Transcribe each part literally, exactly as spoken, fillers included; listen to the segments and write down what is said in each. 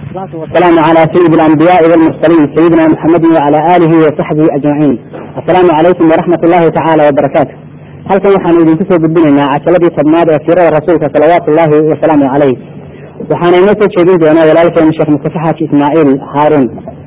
والصلاة والسلام على سيد الأنبياء والمرسلين سيدنا محمد وعلى آله وصحبه أجمعين. السلام عليكم ورحمة الله تعالى وبركاته. halkan waxaan idin kusoo gudbinaynaa cashaladii tobnaad ee siirada rasuulka salawaatu ullaahi wasalaamu calayh. waxaana inoo soo jeedin doonaa walaalkeen sheekh mustafa xaaji ismaaciil haaruun.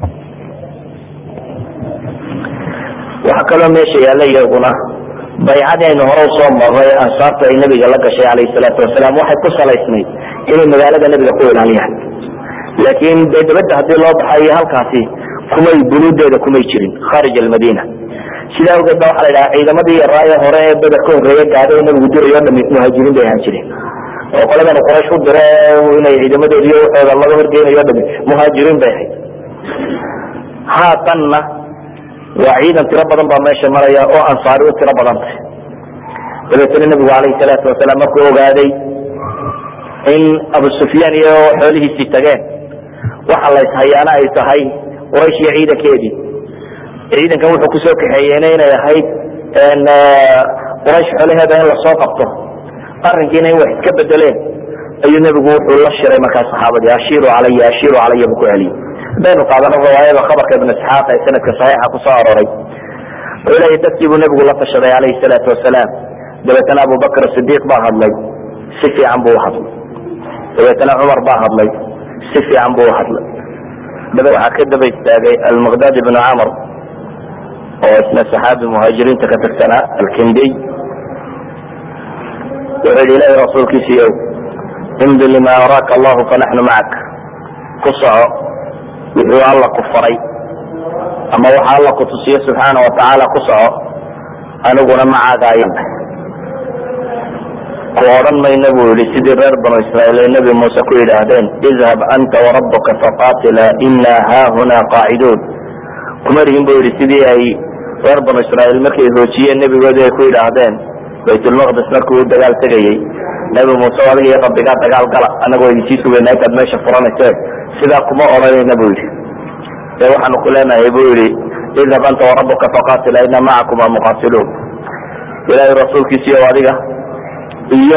waxaa kaloo meesha yaalla iyaguna baycadii aynu hore usoo marray ansaarta ay nabiga la gashay calayhi salaatu wasalaam waxay ku salaysnayd inay magaalada nabiga ku ilaaliyaan, laakiin dee dabadda haddii loo baxayo halkaasi kumay bunuudeeda kumay jirin khaarij almadiina. sidaa awgeed ba waxaa la yidhaha ciidamadii yaraaye hore ee beder ka horreeye gaadhay nabigu dirayo o dhami muhaajiriin bay ahaan jireen, oo qoladan quraysh u dire inay ciidamadoodiiyo waxooda laga horgeynayo o dhami muhaajiriin bay ahayd. haatanna waa ciidan tiro badan baa meesha maraya oo ansaari u tiro badan tahay. dabeetana nabigu calayhi salaatu wasalaam markuu ogaaday in abu sufyaan iyo xoolihiisii tageen, waxa la ishayaana ay tahay quraysh iyo ciidankeedii. ciidankan wuxuu kusoo kaxeeyeen inay ahayd quraysh xoolaheeda in lasoo qabto, arrinkiina in wax iska bedeleen ayuu nebigu wuxuu la shiray markaa saxaabadii ashiiru calaya ashiiru calaya buu ku celiyey. hadaynu qaadano riwaayada khabarka ibn isxaaq ee sanadka saxiixa kusoo aroray, wuxuu leeyahy dadkii buu nebigu la tashaday calayhi salaatu wasalaam. dabeetana abubakr sidiiq baa hadlay, si fiican buu uhadlay. dabeetana cumar baa hadlay, si fiican buu uhadlay. dabe waxaa ka daba istaagay almiqdaad ibnu camr oo isna saxaabi muhaajiriinta ka tirsanaa alkindiy. wuxuu yidhi ilaahi rasuulkiisiiyow imdi lima araaka allahu fanaxnu macak, ku soco wuxuu alla ku faray ama waxa alla ku tusiyo subxaana watacaala ku soco, aniguna macaagaayan ku odhan mayna buu yihi sidii reer banu israiil ay nabi muuse ku yidhaahdeen idhab anta warabuka faqaatila ina haahuna qaaciduun. kuma rihin buu yihi sidii ay reer banu israiil markay hoojiyeen nebigoodii ay ku yidhaahdeen baytulmaqdis markuu u dagaal tegayey, nebi muuse adiga iyo rabbigaa dagaal gala anagoo idinsii sugayna intaad meesha furanayseen. sidaa kuma odhanayna buu yihi, ee waxaanu ku leenahay buu yihi idhab anta warabuka faqaatila ina macakuma muqaatiluun. ilaahay rasuulkiisiiyo adiga iyo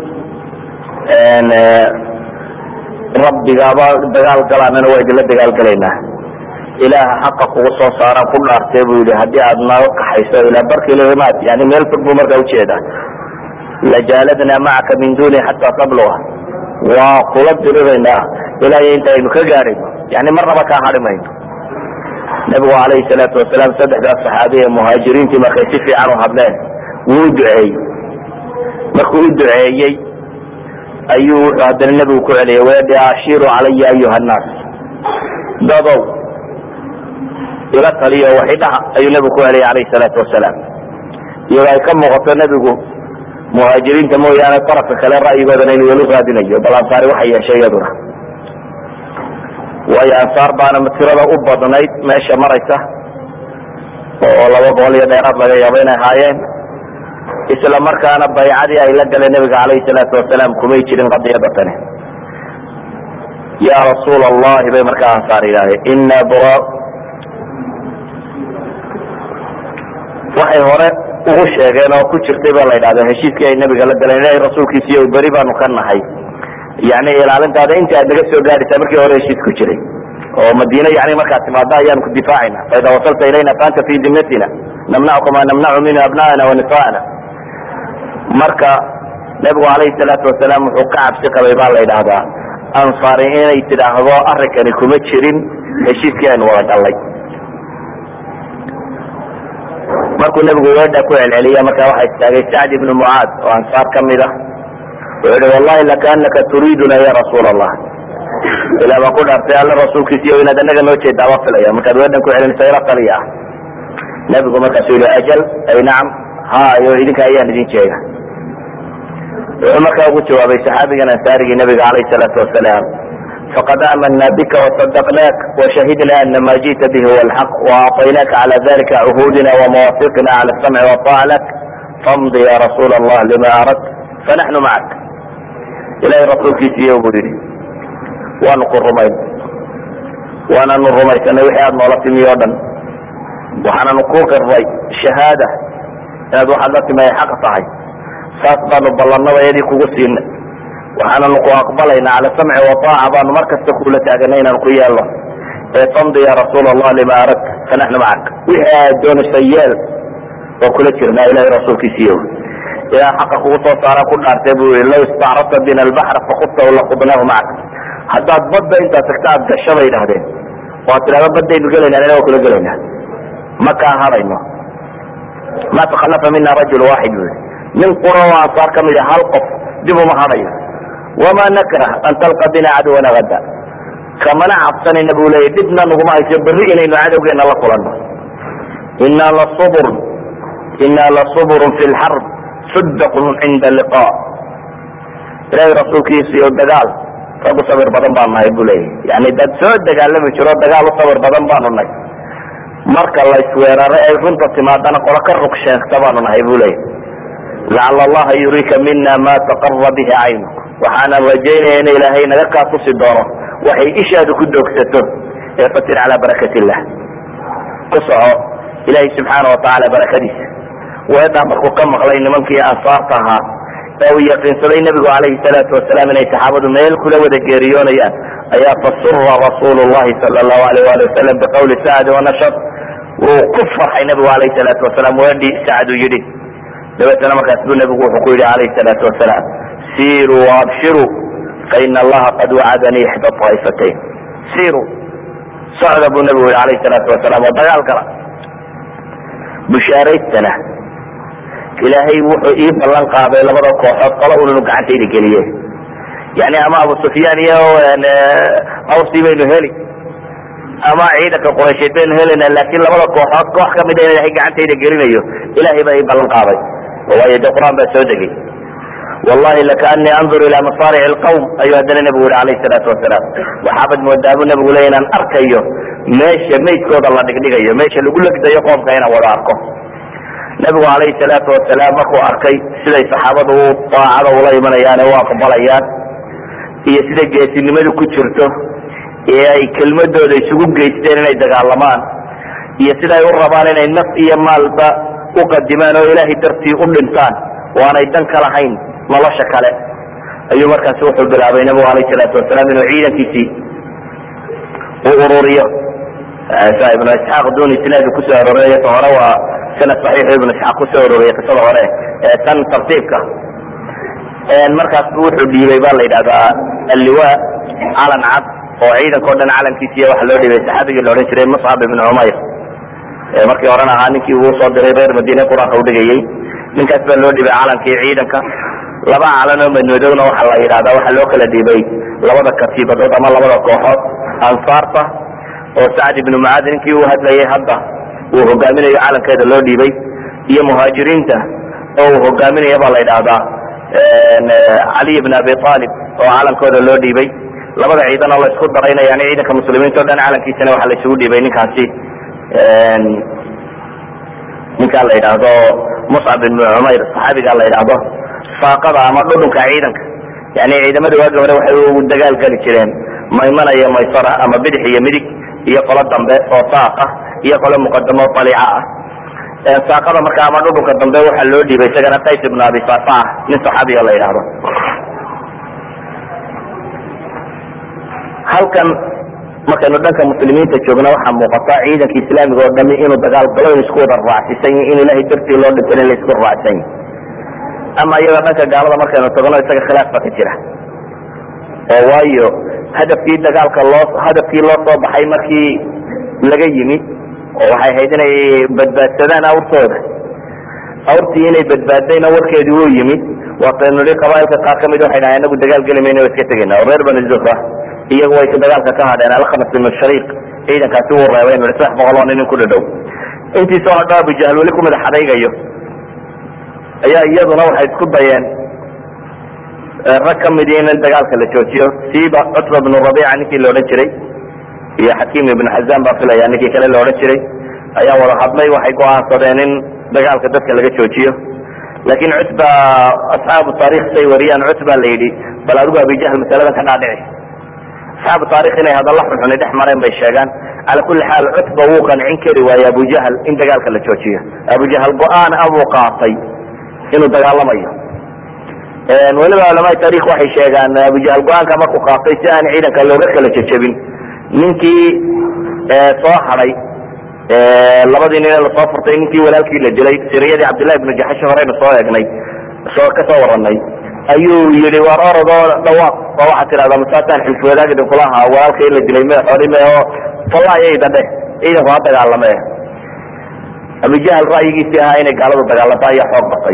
rabbigaaba dagaal galaanana waa idinla dagaal galaynaa. ilaaha xaqa kugu soo saaraan ku dhaartee buu yihi haddii aad naga kaxayso ilaa barkilrimaad, yani meel fog buu markaa ujeeda. lajaaladnaa macaka min duni xataa tabluga, waa kula diriraynaa ilaa iyo inta aynu ka gaarayno, yani marnaba kaa hari mayno. nabigu calayhi salaatu wasalaam saddexdaas saxaabi ee muhaajiriintii markay si fiican u hadleen wuu u duceeyey. markuu u duceeyey ayuu wuxuu haddana nebigu ku celiyay weedhi ashiiru calaya ayuha nnaas, dadow ila taliyo waxidhaha ayuu nebigu ku celiyay calayhi salaatu wasalaam. iyadoo ay ka muuqato nebigu muhaajiriinta mooyaane tarafka kale ra'yigoodana inuu weli raadinayo, bal ansaari waxay yeeshay iyaduna. waayo ansaar baana tirada u badnayd meesha maraysa oo laba boqol iyo dheeraad laga yaabo inay ahaayeen. isla markaana baycadii ay la galeen nabiga calayhi salaatu wasalaam kumay jirin qadiyada tani. ya rasuul allahi bay markaa ansaar yidhahdeen ina bura waxay hore ugu sheegeen oo ku jirtay ba la yidhahda heshiiskii ay nabiga la galeen ilahay rasuulkiisiiyo beri baanu ka nahay, yani ilaalintaada inta aad naga soo gaadhaysaa markii hore heshiis ku jiray oo madiine yani markaad timaada ayaanu ku difaacayna. faida wasalta ilayna faanta fi dimnatina namnacuka ma namnacu min abna'ana wa nisaana. marka nabigu calayhi salaatu wasalaam wuxuu ka cabsi qabay baa la yidhaahdaa ansaari inay tidhaahdo arrinkani kuma jirin heshiiskii aynu wada gallay. markuu nebigu weedha ku celceliya markaa waxaa istaagay sacd ibnu mucaad oo ansaar ka mid ah. wuxuu yihi wallahi lakaanaka turiiduna ya rasuul allah, ilaa baan ku dhaartay alla rasuulkiisiiyo inaad anaga noo jeedaa waa filaya markaad weedhan ku celinaysa ila taliya ah. nebigu markaasuu yihi ajal ay nacam hayo idinka ayaan idin jeega. wuxuu markaa ugu jawaabay saxaabigan ansaarigii nabiga calayhi salaatu wasalaam faqad aamana bika wasadaqnaak washahidna ana ma ji'ta bihi huwa alxaq waacطaynaaka cala dalika cuhudina wamawaafiqina cala asamci waطaaca lak famdi ya rasuul allah lima aradta fanaxnu macak. ilahay rasuulkiisiiyo buu yihi waanu ku rumayn, waananu rumaysanay wixii aad noola timi o dhan, waxaananu ku qirray shahaada inaad waxaad la timi ay xaq tahay. saas baanu ballanadayadii kugu siinay waxaananu ku aqbalayna cala samci wataaca baanu mar kasta kula taagana inaanu ku yeelno ee tamdi ya rasuul allah lima arag fanaxnu macak wixii aad doonaysa yeel oo kula jirnaa ilahay rasuulkiisiiyo ilaa xaqa kugu soo saara ku dhaartay buu yii law istacrabta bina albaxra fakudtahu laqudnaahu macak haddaad badda intaad tagta aad gasho bay idhahdeen oo ad tidhahdo baddaynu gelaynaa ina waa kula gelaynaa ma kaa hadayno ma takhalafa mina rajul waaxid bu nin qura oo ansaar kamid a hal qof dib uma hadayo wama nakrah an talqa bina caduwana hada kamana cabsanayna buu leeyay dibna naguma hayso berri inaynu cadowgeena la kulanno inaa lasubr inaa lasubrun fi lxarb sudaqun cinda liqa ilahay rasuulkiisa iyo dagaal rag u sabir badan baan nahay buu leeyahy yani dad soo dagaalami jiro dagaal u sabir badan baanu nahay marka la isweeraro ay runta timaadana qolo ka rug sheegta baanu nahay buu leeyahy lacala allaha yuriika mina ma taqara bihi caynuk waxaanan rajaynaya in ilaahay naga kaa tusi doono waxay ishaadu ku doogsato ee fatir calaa barakat illah ku soco ilaahay subxaana watacaala barakadiisa weedhaa markuu ka maqlay nimankii ansaarta ahaa ee uu yaqiinsaday nebigu calayhi salaatu wasalaam inay saxaabadu meel kula wada geeriyoonayaan ayaa fasura rasuulu llahi sala allahu alayh wali wasalam biqawli sacd wanashad wuu ku farxay nebigu calayhi salaatu wasalaam weedhii sacd uu yidhi dabeetana markaas buu nebigu wuxuu ku yidhi calayhi salaatu wasalaam siiruu waabshiruu faina allaha qad wacadanii ixda aa'ifatayn siiruu socda buu nebigu yihi calayhi salaatu wasalaam oo dagaal gala bushaaraystana ilaahay wuxuu ii ballan qaaday labada kooxood qolo unanu gacantayda geliye yani ama abu sufyaan iyo awsii baynu heli ama ciidanka quraysheed baynu helana laakin labada kooxood koox kamida in ilahay gacantayda gelinayo ilahay baa ii ballan qaaday waayo de qur-aan baa soo degay wallahi lakaanii andur ila masaaric lqawm ayuu haddana nebigu yihi calayhi salaatu wasalaam waxaabad moodaa buu nebigu le inaan arkayo meesha maydkooda la dhigdhigayo meesha lagu legdayo qoomka inaan wada arko nebigu calayhi salaatu wasalaam markuu arkay siday saxaabadu daacada ula imanayaan ee u aqbalayaan iyo sida geesinimadu ku jirto ee ay kelmadooda isugu geysteen inay dagaalamaan iyo sida ay u rabaan inay naf iyo maalba u qadimaan oo ilaahay dartii u dhintaan oo aanay dan ka lahayn nolosha kale ayuu markaasi wuxuu bilaabay nebigu calayhi salaatu wasalaam inuu ciidankiisii u ururiyo ibnu isxaaq duni isnaadu kusoo aroorey ta hore waa sanad saxiixu ibnu isxaaq kusoo arooriyey qisada hore ee tan tartiibka markaas bu wuxuu dhiibay ba la yidhahdaa alliwa calan cad oo ciidanka o dhan calankiisiiy waxa loo dhiibay saxaabigii la odhan jiray muscab ibnu cumayr markii horena ahaa ninkii uu soo diray reer madiine qur-aanka udhigayey ninkaas baa loo dhibay calankii ciidanka laba calan oo madmadowna waxa la yidhahdaa waxaa loo kala dhibay labada katiibadood ama labada kooxood ansaarta oo sacd ibnu mucaad ninkii uu hadlayay hadda uu hogaaminayo calankeeda loo dhiibay iyo muhaajiriinta oo uu hogaaminayo baa la yidhahdaa cali ibn abi aalib oo calankooda loo dhiibay labada ciidan oo la isku darayna yani ciidanka muslimiinta o dhan calankiisana waxaa la isugu dhiibay ninkaasi ninkaa la yidhaahdo muscab ibnu cumayr saxaabigaa la yidhaahdo saaqada ama dhudhunka ciidanka yani ciidamada waagi hore waxay u dagaal geli jireen maymana iyo maysara ama bidix iyo midig iyo qolo dambe oo saaqa iyo qolo muqadamo aliica ah saaqada marka ama dhudhunka dambe waxaa loo dhiibay isagana qays ibnu abi safa nin saxaabiga la yidhaahdo halkan markaynu dhanka muslimiinta joogna waxaa muuqata ciidanka islaamiga oo dhami inuu dagaal galo in isku wada raacsisan yahi in ilahay dartii loo dhintan in la isku raacsan yahi ama iyaga dhanka gaalada markaynu tagno isaga khilaaf ba ka jira oo waayo hadafkii dagaalka loo hadafkii loo soo baxay markii laga yimi oo waxay ahayd inay badbaadsadaan awrtooda awrtii inay badbaadayna warkeedii wuu yimid waataynu nihi qabaailka qaar kamid waxay dhahay anagu dagaal geli mayna wa iska tegayna oo reer bani zuhra iyagu way dagaalka ka hadheen alkhanas ibnu shariiq ciidankaasi wuu reebay inu saddex boqol oo nin in ku dhadhow intii soo hadho abujahl weli ku madax adaygayo ayaa iyaduna waxay isku dayeen rag kamid in dagaalka la joojiyo siiba cutba bnu rabiica ninkii la odhan jiray iyo xakiim ibnu xazaan baa filaya ninkii kale la odhan jiray ayaa wada hadlay waxay go-aansadeen in dagaalka dadka laga joojiyo laakin cutba asxaabu taarikh say wariyaan cutba la yidhi bal adigu abujahl masaladan ka dhaadhici asxaabu taarikh inay hadalla xunxuni dhex mareen bay sheegaan cala kuli xaal cutba wuu qancin kari waaye abujahl in dagaalka la joojiyo abujahl go-aan abuu qaatay inuu dagaalamayo weliba culamaa taarikh waxay sheegaan abujahal go-aanka markuu qaatay si aan ciidanka looga kala jejebin ninkii soo haday labadii nin ee lasoo furtay ninkii walaalkii la dilay siriyadii cabdillahi ibnu jaxash horeyna soo eegnay soo ka soo waranay ayuu yihi war orodoo dhawaaq oo waxaad tidhahdaa masaasaan xilfi wadaag idinkula ahaa walaalka in la dilay me xorime oo fallaayayda dheh ciidanku ha dagaalame abujahal ra'yigiisii ahaa inay gaaladu dagaalanta ayaa xoog batay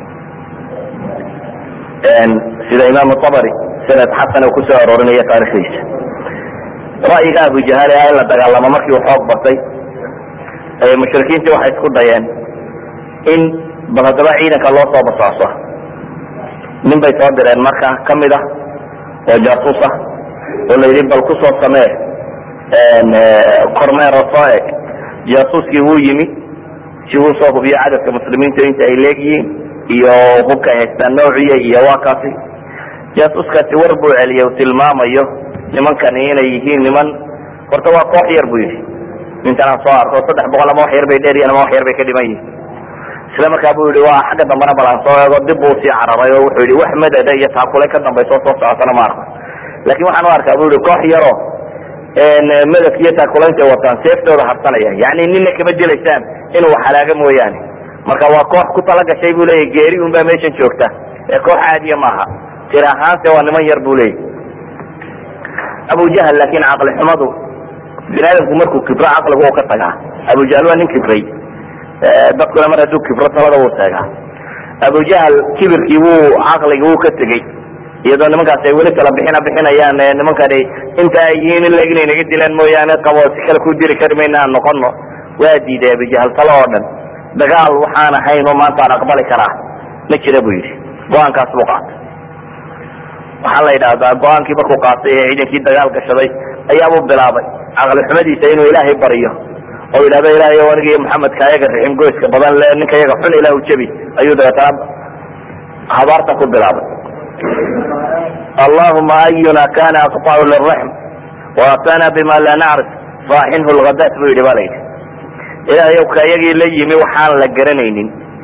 sida imaam abari sanad xasan uu kusoo aroorinaya taarikhdiisa ra'yiga abujahal ah in la dagaalamo markii uu xoog batay mushrikiintii waxay isku dayeen in bal haddaba ciidanka loo soo basaaso nin bay soo direen marka kamid ah oo jaasuus ah oo la yidhi bal kusoo samee kormeero soo eg jaasuuskii wuu yimi si uu soo hubiyo cadadka muslimiinta inta ay leegyihiin iyo hubka ay haystaan noociya iyo waa kaasi jaasuuskaasi war buu celiyay uu tilmaamayo nimankani inay yihiin niman horta waa koox yar buu yidhi ninkan aan soo arko saddex boqol ama wax yar bay dheeriyaan ama wax yar bay ka dhiman yihiin isla markaa buu yihi waa xagga dambana bal aan soo eego dib buu sii cararay oo wuxuu yihi wax madada iyo taakulay ka dambayso soo socotana ma arko laakin waxaan u arkaa bu yihi koox yaro madadka iyo taakulaynta wataan seeftooda harsanaya yani nina kama dilaysaan inuu halaaga mooyaane marka waa koox ku talagashay bu leeyahy geeri un baa meeshan joogta ee koox caadiya maaha tir ahaanse waa niman yar bu leeyahy abujahal laakin caqli xumadu bini aadamku markuu kibro caqligu u ka tagaa abujahal waa nin kibray dadkuna mar hadduu kibro talada wuu seegaa abujahal kibirkii wuu caqligi wuu ka tegey iyadoo nimankaas ay weli kala bixina bixinayaan nimankani inta ay yihiin in lag inay naga dilaan mooyaane qabo si kale ku diri kari mayna aan noqono waa diiday abujahal talo oo dhan dagaal waxaan ahayn oo maanta aan aqbali karaa ma jira buu yidhi go-aankaas buu qaatay waxaa la yidhaahdaa go-aankii markuu qaatay ee ciidankii dagaal gashaday ayaabuu bilaabay caqli xumadiisa inuu ilaahay bariyo oo yidhahdo ilahay o aniga iyo maxamedka ayaga rixim goyska badan le ninka yaga xun ilah u jebi ayuu dabeetana habaarta ku bilaabay allahuma ayuna kana aqطacu liraxm waatana bima la nacrif faaxinhu lgadaat buu yidhi ba la yidhi ilahay ka iyagii la yimi waxaan la garanaynin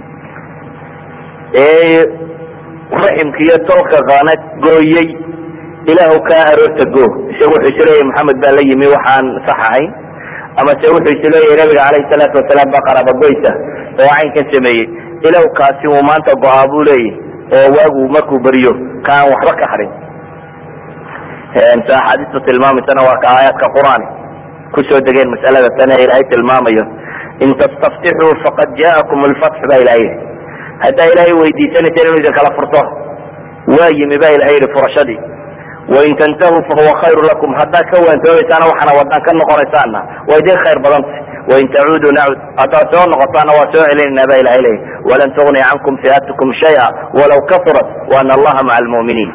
ee raximka iyo tolka qaanad gooyey ilaahu kaa aroorta go isaga wuxuu isleeyahy maxamed baa la yimi waxaan sax ahayn ama se wuxuu isleeyahay nabiga calayhi salaatu wasalaam baa qarabagoysa oo caynkan sameeyey ilaw kaasi uu maanta go-aa buu leeyahy oo waagu markuu beriyo ka aan waxba ka harin sa axaadiistu tilmaamaysana waa ka aayaadka qur-aani kusoo degeen mas'alada tan ee ilaahay tilmaamayo in tastaftixuu faqad jaakum lfatx baa ilahay yihi haddaa ilaahay weydiisanayseen inuu idin kala furto waa yimi ba ilahay yihi furashadii wain tantahuu fahuwa khayru lakum haddaad ka waantoobaysaana waxaana wadaan ka noqonaysaana waa idin khayr badanta wain tacuuduu nacud haddaad soo noqotaana waa soo celinayna ba ilahay leeyahy walan tugni cankum fi'atukum shaya walaw kafurat waana allaha maca almu'miniin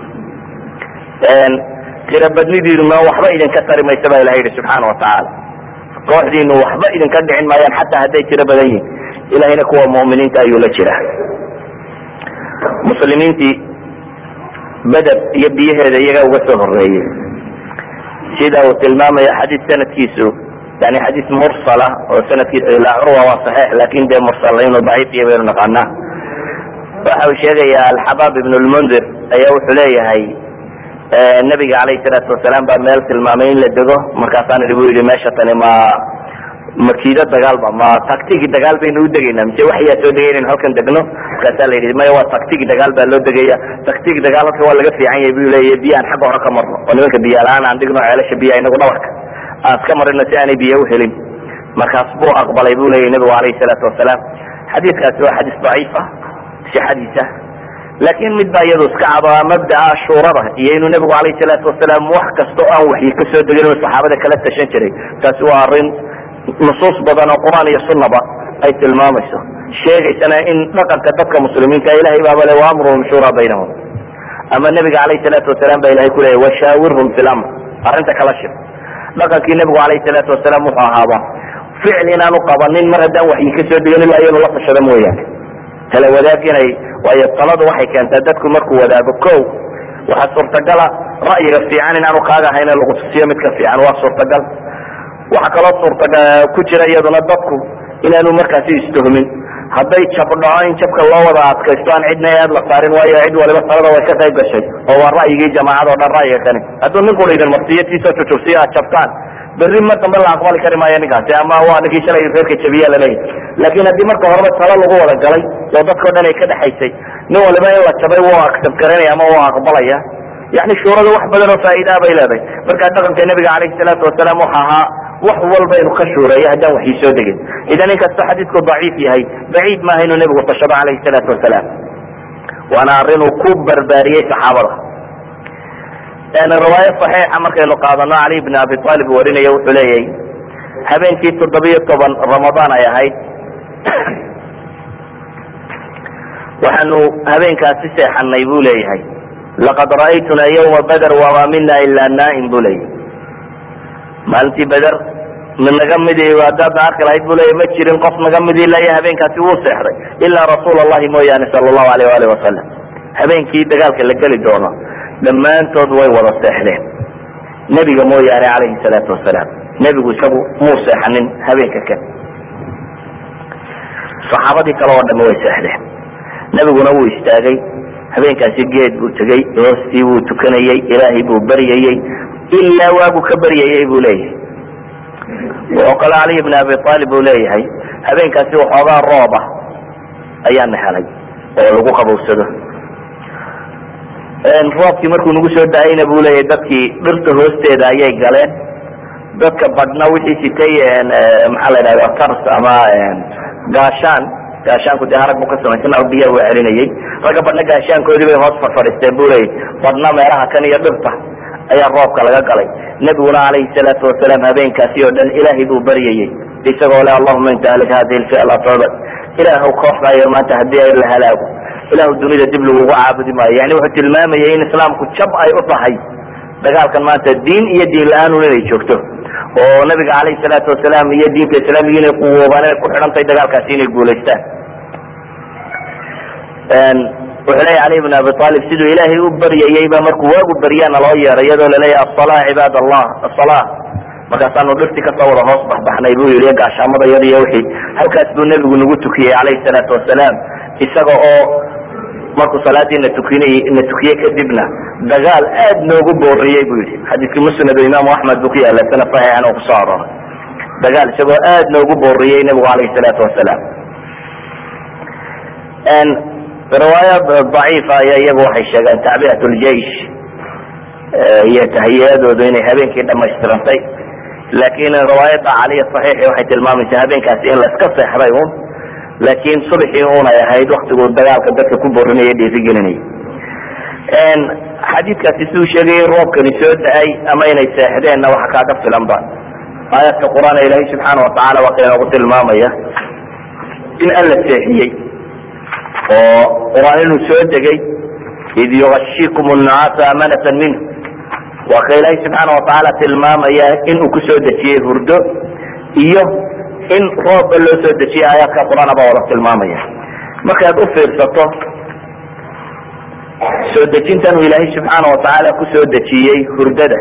tirabadnidiinuna waxba idinka tari maysa ba ilahay yihi subxaana watacaala kooxdiinu waxba idinka dhicin maayaan xataa hadday tiro badan yihin ilahayna kuwa mu'miniinta ayuu la jira muslimiintii beder iyo biyaheeda iyaga uga soo horeeyey sida uu tilmaamaya xadiis sanadkiisu yani xadiis mursala oo sanadkiisa ilaa curwa waa saxiix lakin dee mursal inuu daciif iyo baynu naqaanaa waxa uu sheegaya alxabaab ibn lmundir ayaa wuxuu leeyahay nabiga calayhi salaatu wasalaam baa meel tilmaamay in la dego markaasaan idhi bu yidhi meesha tani ma makiido dagaalba ma tactigi dagaal baynu u degaynaa mise waxyaa soo degay inaynu halkan degno markaasaa la yidhi maya waa tactigi dagaal baa loo degaya tactigi dagaal halka waa laga fiican yahay bu leeyahy biya aan xagga hore ka marno oo nimanka biya la-aan aan dhigno ceelasha biya inagu dhabarka aan iska marino si aanay biyo uhelin markaas buu aqbalay bu leeyahy nabigu calayhi salaatu wasalaam xadiiskaasi waa xadiis daciif ah sixadiisa laakin mid baa iyadu iska cado mabdaa shuurada iyo inuu nabigu calayhi salaatu wasalaam wax kasta o aan waxyi kasoo degin inuu saxaabada kala tashan jiray taasi waa arrin nusuus badan oo qur'aan iyo sunaba ay tilmaamayso sheegaysana in dhaqanka dadka muslimiinta ilahay baaba le waamruhum shura baynahum ama nabiga calayhi salaatu wasalaam baa ilahay ku leeyay washaawirhum fi lamr arrinta kala shir dhaqankii nabigu calayhi salaatu wasalaam wuxuu ahaaba ficil inaanu qabanin mar haddaan waxyi kasoo degin ilaa iyanu la tashado mooyaane tala wadaag inay waayo taladu waxay keentaa dadku markuu wadaago ko waxaa suurtagala ra'yiga fiican inaanu kaaga ahayn in lagu tusiyo midka fiican waa suurtagal waxa kaloo suurtaga ku jira iyaduna dadku inaanu markaasi istuhmin hadday jab dhaco in jabka loo wada adkaysto aan cidna aad la saarin, waayo cid waliba talada way ka qayb gashay oo waa ra'yigii jamaacad oo dhan ra'yiga kani. hadduu nin qura idin martiyatiisa jujubsiya aad jabtaan, berri mar dambe la aqbali kari maayo ninkaasi, ama waa ninkii shalay reerka jabiya laleeyahy. laakiin haddii marka horeba talo lagu wada galay oo dadkao dhan ay ka dhexaysay, nin waliba in la jabay wuu accept garanaya ama wuu aqbalaya. yani shuurada wax badan oo faa'iidaa bay leedahay. marka dhaqanka nabiga calayhi salaatu wasalaam waxa ahaa wax walba inuu ka shuureeyo haddaan waxii soo degin. idan inkastoo xadiidku daciif yahay, baciid maaha inuu nebigu tashado calayhi salaatu wasalaam, waana arrin uu ku barbaariyey saxaabada. riwaayo saxiixa markaynu qaadano cali bn abi aalib warinaya wuxuu leeyahay habeenkii toddobiyo toban ramadaan ay ahayd, waxaanu habeenkaasi seexanay buu leeyahay. laqad ra'aytuna ywma badr wama mina ila naa'im buu leeyahay. maalintii beder mid naga midi haddaad arki lahayd buu leeyahy ma jirin qof naga midi ilaa habeenkaasi wuu seexday ilaa rasuul allahi mooyaane sala allahu alayh waalih wasalam. habeenkii dagaalka la geli doono dhammaantood way wada seexdeen, nebiga mooyaane calayhi salaatu wasalaam. nebigu isagu muu seexanin habeenka kan, saxaabadii kale oo dhamme way seexdeen. nebiguna wuu istaagay habeenkaasi, geed buu tegey, hoostii buu tukanayey, ilaahay buu baryayey ilaa waagu ka baryayey buu leeyahay. oo kale cali bn abi aalib buu leeyahay habeenkaasi waxoogaa roob ah ayaana helay oo lagu qabowsado. roobkii markuu nagu soo da-ayna buu leeyahay dadkii dhirta hoosteeda ayay galeen. dadka badhna wixii sitay maxaa la yidhahda tars ama gaashaan, gaashaanku dee harag buu ka samaysan biya uu celinayey. ragga badhna gaashaankoodii bay hoos fadhiisteen buu leeyahy, badhna meelaha kan iyo dhirta ayaa roobka laga galay. nebiguna calayhi salaatu wasalaam habeenkaasi oo dhan ilaahay buu baryayey isagoo le allahuma inta ahlik hadihi lfi'a la toobat, ilaahw kooxdaayo maanta haddii ay la halaago, ilaahu dunida dib lagugu caabudi maayo. yani wuxuu tilmaamayay in islaamku jab ay u tahay dagaalkan maanta diin iyo diin la-aanun inay joogto, oo nabiga calayhi salaatu wasalaam iyo diinta islaamiga inay quwoobaan inay ku xidhantahay dagaalkaasi inay guulaystaan. wuxuu leeyahy cali bn abi aalib siduu ilaahay u baryayey ba markuu waagu baryaana loo yeeray iyadoo laleeyahy asala cibaad allah asala, markaasaanu dhirtii kasoo wada hoos baxbaxnay buu yihi gaashaamada iyada iyo wixii. halkaas buu nebigu nagu tukiyey calayhi salaatu wasalaam, isaga oo markuu salaadii na tukinay na tukiye kadibna dagaal aad noogu booriyey buu yihi. xadiiskii musnad imaamu axmed buu ku yaala sanad saxiixan oo kusoo aroray dagaal isagoo aad noogu booriyey nebigu calayhi salaatu wasalaam. riwaayad daciifa ayaa iyagu waxay sheegeen tacbiyat ljeish iyo tahiyadoodu inay habeenkii dhamaystirantay, laakin riwaayada caliya saxiixi waxay tilmaamaysaa habeenkaasi in laiska seexday un, laakin subxii unay ahayd waktigu dagaalka dadka ku borinaya dhiirigelinay. xadiidkaasi siduu sheegay roobkani soo da-ay ama inay seexdeenna waxa kaaga filanba aayaadka qur-aan ilaahay subxaana watacaala waa ka inoogu tilmaamaya in alla seexiyey oo quraan inuu soo degay id yugashikum nnaasa amanatan minh, waa ka ilaahay subxaana watacaala tilmaamaya inuu kusoo dejiyey hurdo iyo in roobba loo soo dejiyey. aayaadka qur-aan baa wada tilmaamaya. markaad u fiirsato soo dejintan uu ilaahay subxaana watacaala kusoo dejiyey hurdada,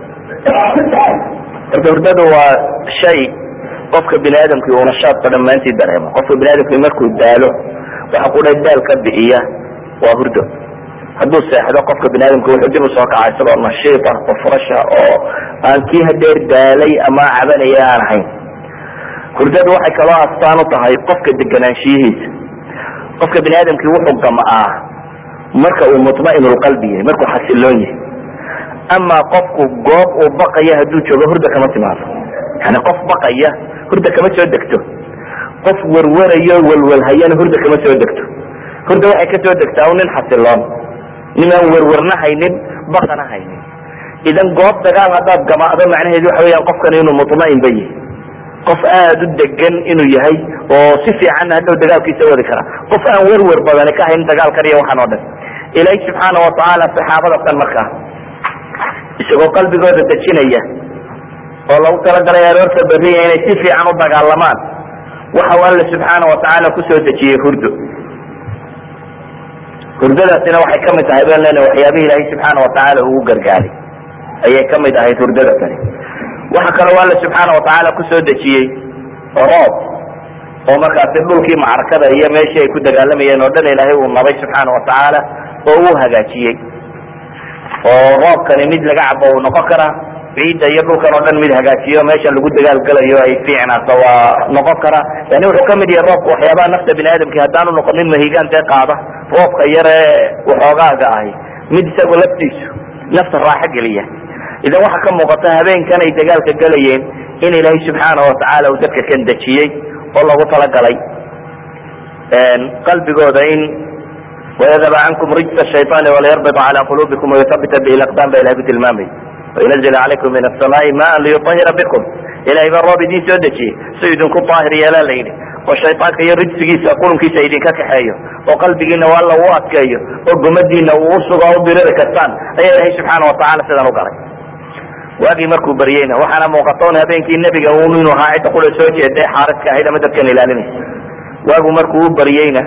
marka hurdadu waa shay qofka bini aadamkii uu nashaadka dhammaantii dareemo. qofka bini aadamkii markuu daalo waxa kudha daal ka bixiya waa hurdo. hadduu seexdo qofka bini aadamka wuxuu dib usoo kaca isagoo nashiita oo furasha oo aan kii hadeer daalay ama cabanaya aan ahayn. hurdadu waxay kaloo astaan u tahay qofka deganaanshiyihiisa. qofka bini aadamkii wuxuu gama'aa marka uu mutma'inulqalbi yahay, markuu xasiloon yahay. ama qofku goob uu baqaya hadduu joogo hurda kama timaado. yani qof baqaya hurda kama soo degto, qof werwarayo walwalhayana hurda kama soo degto. hurda waxay ka soo degtaa nin xasiloon, nin aan werwarna haynin baqana haynin. idan goob dagaal haddaad gama'do macnaheedu waxa weyaan qofkan inuu mutma'in ba yahay, qof aada u degan inuu yahay oo si fiicanna hadhow dagaalkiisa wadi kara, qof aan werwer badani ka hayn dagaalkan iyo waxaan oo dhan. ilaahi subxaana watacaala saxaabada kan markaa isagoo qalbigooda dejinaya oo lagu talagalay aroorta beriya inay si fiican u dagaalamaan, waxa uu alla subxaana watacaala kusoo dejiyey hurdo. hurdadaasina waxay kamid tahay baan leenahay waxyaabihi ilaahay subxaana watacaala ugu gargaaray ayay kamid ahayd hurdada kani. waxa kaloo alla subxaana watacaala kusoo dejiyey roob oo markaasi dhulkii macrakada iyo meeshii ay ku dagaalamayeen oo dhan ilaahay uu nabay subxaana watacaala oo uu hagaajiyey oo roobkani mid laga cabo uu noqon karaa ciidda iyo dhulkan oo dhan mid hagaajiyo meesha lagu dagaalgalayo ay fiicnaato waa noqon karaa yani wuxuu kamid yahay roobka waxyaabaha nafta bini aadamki haddaanu noqonin mahigaan dee qaada roobka yare waxoogaaga ahi mid isagoo laftiisu nafta raaxo geliya idan waxaa ka muuqata habeenkan ay dagaalka galayeen in ilaahay subxaana watacaala uu dadka kan dejiyey oo lagu talagalay qalbigooda in wayadaba cankum rijsa shayطaani walayarbita cala quluubikum wayuhabita bihi laqdam ba ilahay ku tilmaamay waynazil calaykum min asamaai maan liyuahira bikum ilahay baa roob idin soo dejiyey si idinku daahir yeelaa la yidhi oo shayطaanka iyo rijsigiisa qulunkiisa idinka kaxeeyo oo qalbigiina alla u adkeeyo oo gumadiina uu usugo o udiriri kartaan ayaa ilahay subxaana watacaala sidan u galay waagii markuu baryeyna waxaana muuqatoon habeenkii nebiga un inuu ahaa cidda kula soo jeeda ee xaaridka ahayd ama dadkan ilaalinaysa waagu markuu u baryeyna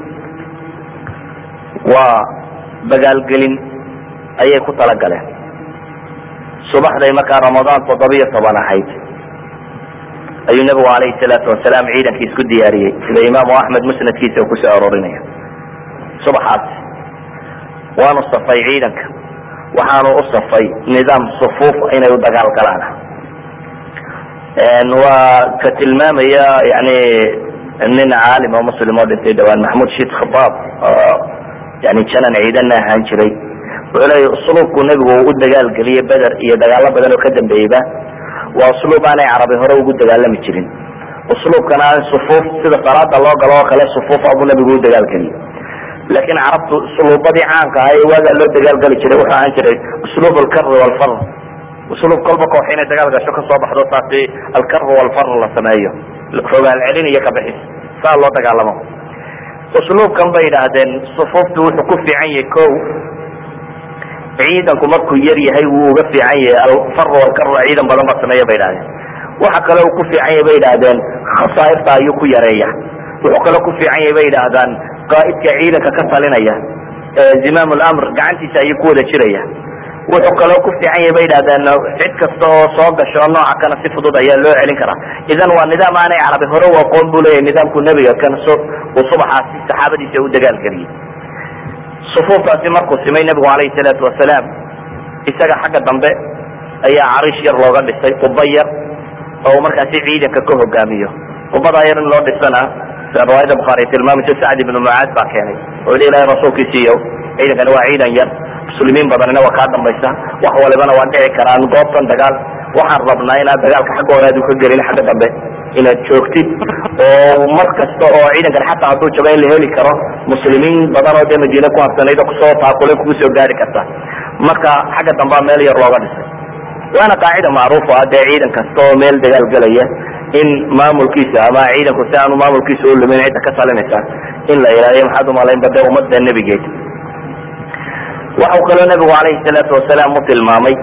waa dagaalgelin ayay ku talagaleen subaxday markaa ramadaan toddobiyo toban ahayd ayuu nebigu alayhi salaatu wasalaam ciidankii isku diyaariyey sida imaamu axmed musnadkiisa uu kusoo aroorinayo subaxaas waanu safay ciidanka waxaanu u safay nidaam sufuuf inay u dagaal galaan waa ka tilmaamaya yani nin caalim oo muslim oo dhintay dhawaan maxmud shid khitaab yani janan ciidanna ahaan jiray wuxuu leeya usluubku nebigu u dagaalgeliyey beder iyo dagaalo badan oo ka dambeeyeyba waa usluub aanay carabi hore ugu dagaalami jirin usluubkana aan sufuuf sida salaada loo galo oo kale sufuufa buu nebigu u dagaalgeliyey laakiin carabtu usluubadii caanka ah ee waagaa loo dagaalgali jiray wuxuu ahaan jiray usluub alkar walfar usluub kolba koox inay dagaal gasho kasoo baxdo taasi alkar walfar la sameeyo rogaal celin iyo kabixis saa loo dagaalamo usluubkan bay yidhaahdeen sufuuftu wuxuu ku fiican yahay ko ciidanku markuu yar yahay wuu uga fiican yahay alfar walkar ciidan badan ba sameeya bay yidhahdeen waxa kale uu ku fiican yahay bay yidhaahdeen khasaairta ayuu ku yareeya wuxuu kale ku fiican yahay bay yidhaahdaan qaaidka ciidanka ka talinaya zimaam lamr gacantiisa ayuu ku wada jiraya wuxuu kaloo ku fiican yahay bay yidhahdeen cid kasta oo soo gasho nooca kana si fudud ayaa loo celin karaa idan waa nidaam aanay carabi hore u aqoon buu leeyahay nidaamku nebiga kan so uu subaxaasi saxaabadiisa u dagaalgeliyey sufuuftaasi markuu simay nebigu calayhi salaatu wasalaam isaga xagga dambe ayaa cariish yar looga dhisay quba yar oo markaasi ciidanka ka hogaamiyo qubadaa yar in loo dhisana riwaayada bukhaari tilmaamaysa sacd ibnu mucaad baa keenay oo yidhi ilahay rasuulkiisiiyo ciidankani waa ciidan yar muslimiin badanina waa kaa dambaysa wax walibana waa dhici karaan goobtan dagaal waxaan rabnaa inaad dagaalka xaggooda aad uka gelin xagga dambe inaad joogtid oo mar kasta oo ciidankan xataa hadduu jaba in la heli karo muslimiin badan oo dee madiine ku habsanayd oo kusoo taaqulay kugu soo gaari karta marka xagga dambea meel yar looga dhisay waana qaacida macruufa ah dee ciidan kasta oo meel dagaal gelaya in maamulkiisa ama ciidanku si aanu maamulkiisa u lumin cidda ka talinaysa in la ilaaliyo maxaad umalaynba dee ummadda nebigeed waxau kaloo nebigu calayhi salaatu wasalaam u tilmaamay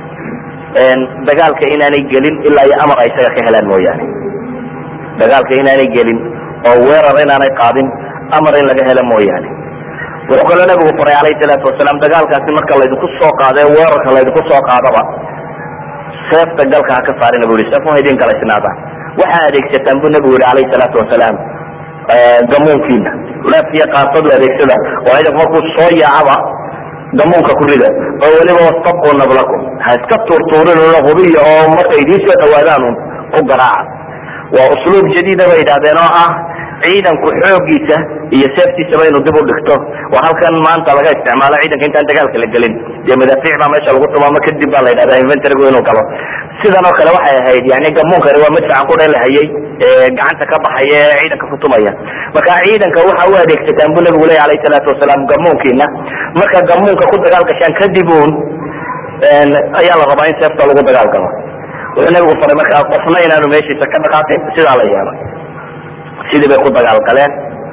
dagaalka inaanay gelin ilaa iyo amar ay isaga ka helaan mooyaane dagaalka inaanay gelin oo weerar inaanay qaadin amar in laga helo mooyaane wuxuu kaloo nebigu faray calayhi salaatu wasalaam dagaalkaasi marka laydinku soo qaado ee weerarka laydinku soo qaadaba seefta galka ha ka saarina bu yihi seef ha idin galaysnaadaan waxaa adeegsataan buu nebigu yihi calayhi salaatu wasalaam gamuunkiina leefkiyo qaasadu adeegsada oo ciidanku markuu soo yaacaba gamuunka ku rida oo weliba wastabquu nablakum ha iska tuurtuurinuna hubiya oo marka idiin soo dhawaadaan ku garaaca waa usluub jadiida bay yidhahdeen oo ah ciidanku xoogiisa iyo seeftiisaba inuu dib u dhigto waa halkan maanta laga isticmaalo ciidanka intaan dagaalka la gelin dee madaafiic baa meesha lagu tumaamo kadib baa la yidhahdaa inventorygu inuu galo sidan oo kale waxay ahayd yani gamuunkani waa madfacan kudhe la hayay gacanta ka baxaya ee ciidanka ku tumaya marka ciidanka waxa u adeegsataan buu nabigu leeyahy alayhi salaatu wasalaam gamuunkiina marka gamuunka ku dagaal gashaan kadib uun ayaa la rabaa in seefta lagu dagaal galo wuxuu nabigu faray markaa qofna inaanu meeshiisa ka dhaqaaqin sidaa la yeelo sidii bay ku dagaal galeen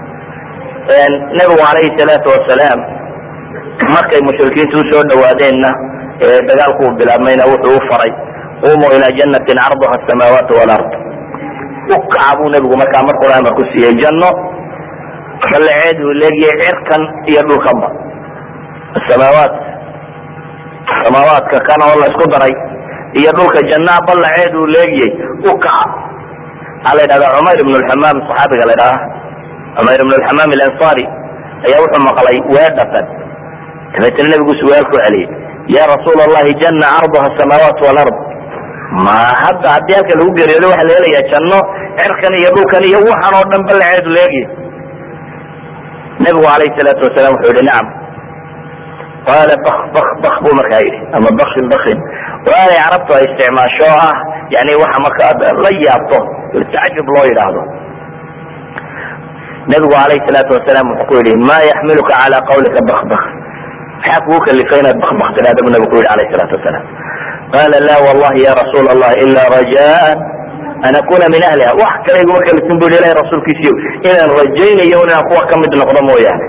nabigu calayhi salaatu wasalaam markay mushrikiintu usoo dhawaadeenna dagaalku uu bilaabmayna wuxuu u faray qumuu ilaa jannatin carduha asamaawaatu walard ukaca buu nabigu markaa mar qur-aan ku siiyey janno ballaceed uu leegyahay cirkan iyo dhulkanba samaawaat samaawaadka kan oo la isku daray iyo dhulka jannaa ballaceed uu leegyahay ukaca على هذا عمير بن الحمام صحابي قال له عمير بن الحمام الأنصاري أي وحى مقلي وادفا كانت النبي يقول سؤالك عليه يا رسول الله جنة عرضها السماوات والأرض ما حد عديالك اللي هو قريب له واحد ليلة يتشنه عرقني يبوكني يوحى نوردن بلا عيد ليجي نبي عليه الصلاة والسلام حول نعم قال بخ بخ بخ بمكايري أما بخ بخ وأنا عرفت استعمال شوها يعني وحى مكاد رياضته التعجب الله يلاحظه نبي عليه الصلاة والسلام يقول ما يحملك على قولك بخ بخ حكوك اللي فينا بخ بخ هذا من نبي عليه الصلاة والسلام قال لا والله يا رسول الله إلا رجاء أن أكون من أهلها وحكى يقول لك اللي تنبول إليه رسول كيسيو إذا رجيني يونا أخوة كم من نقضمه يعني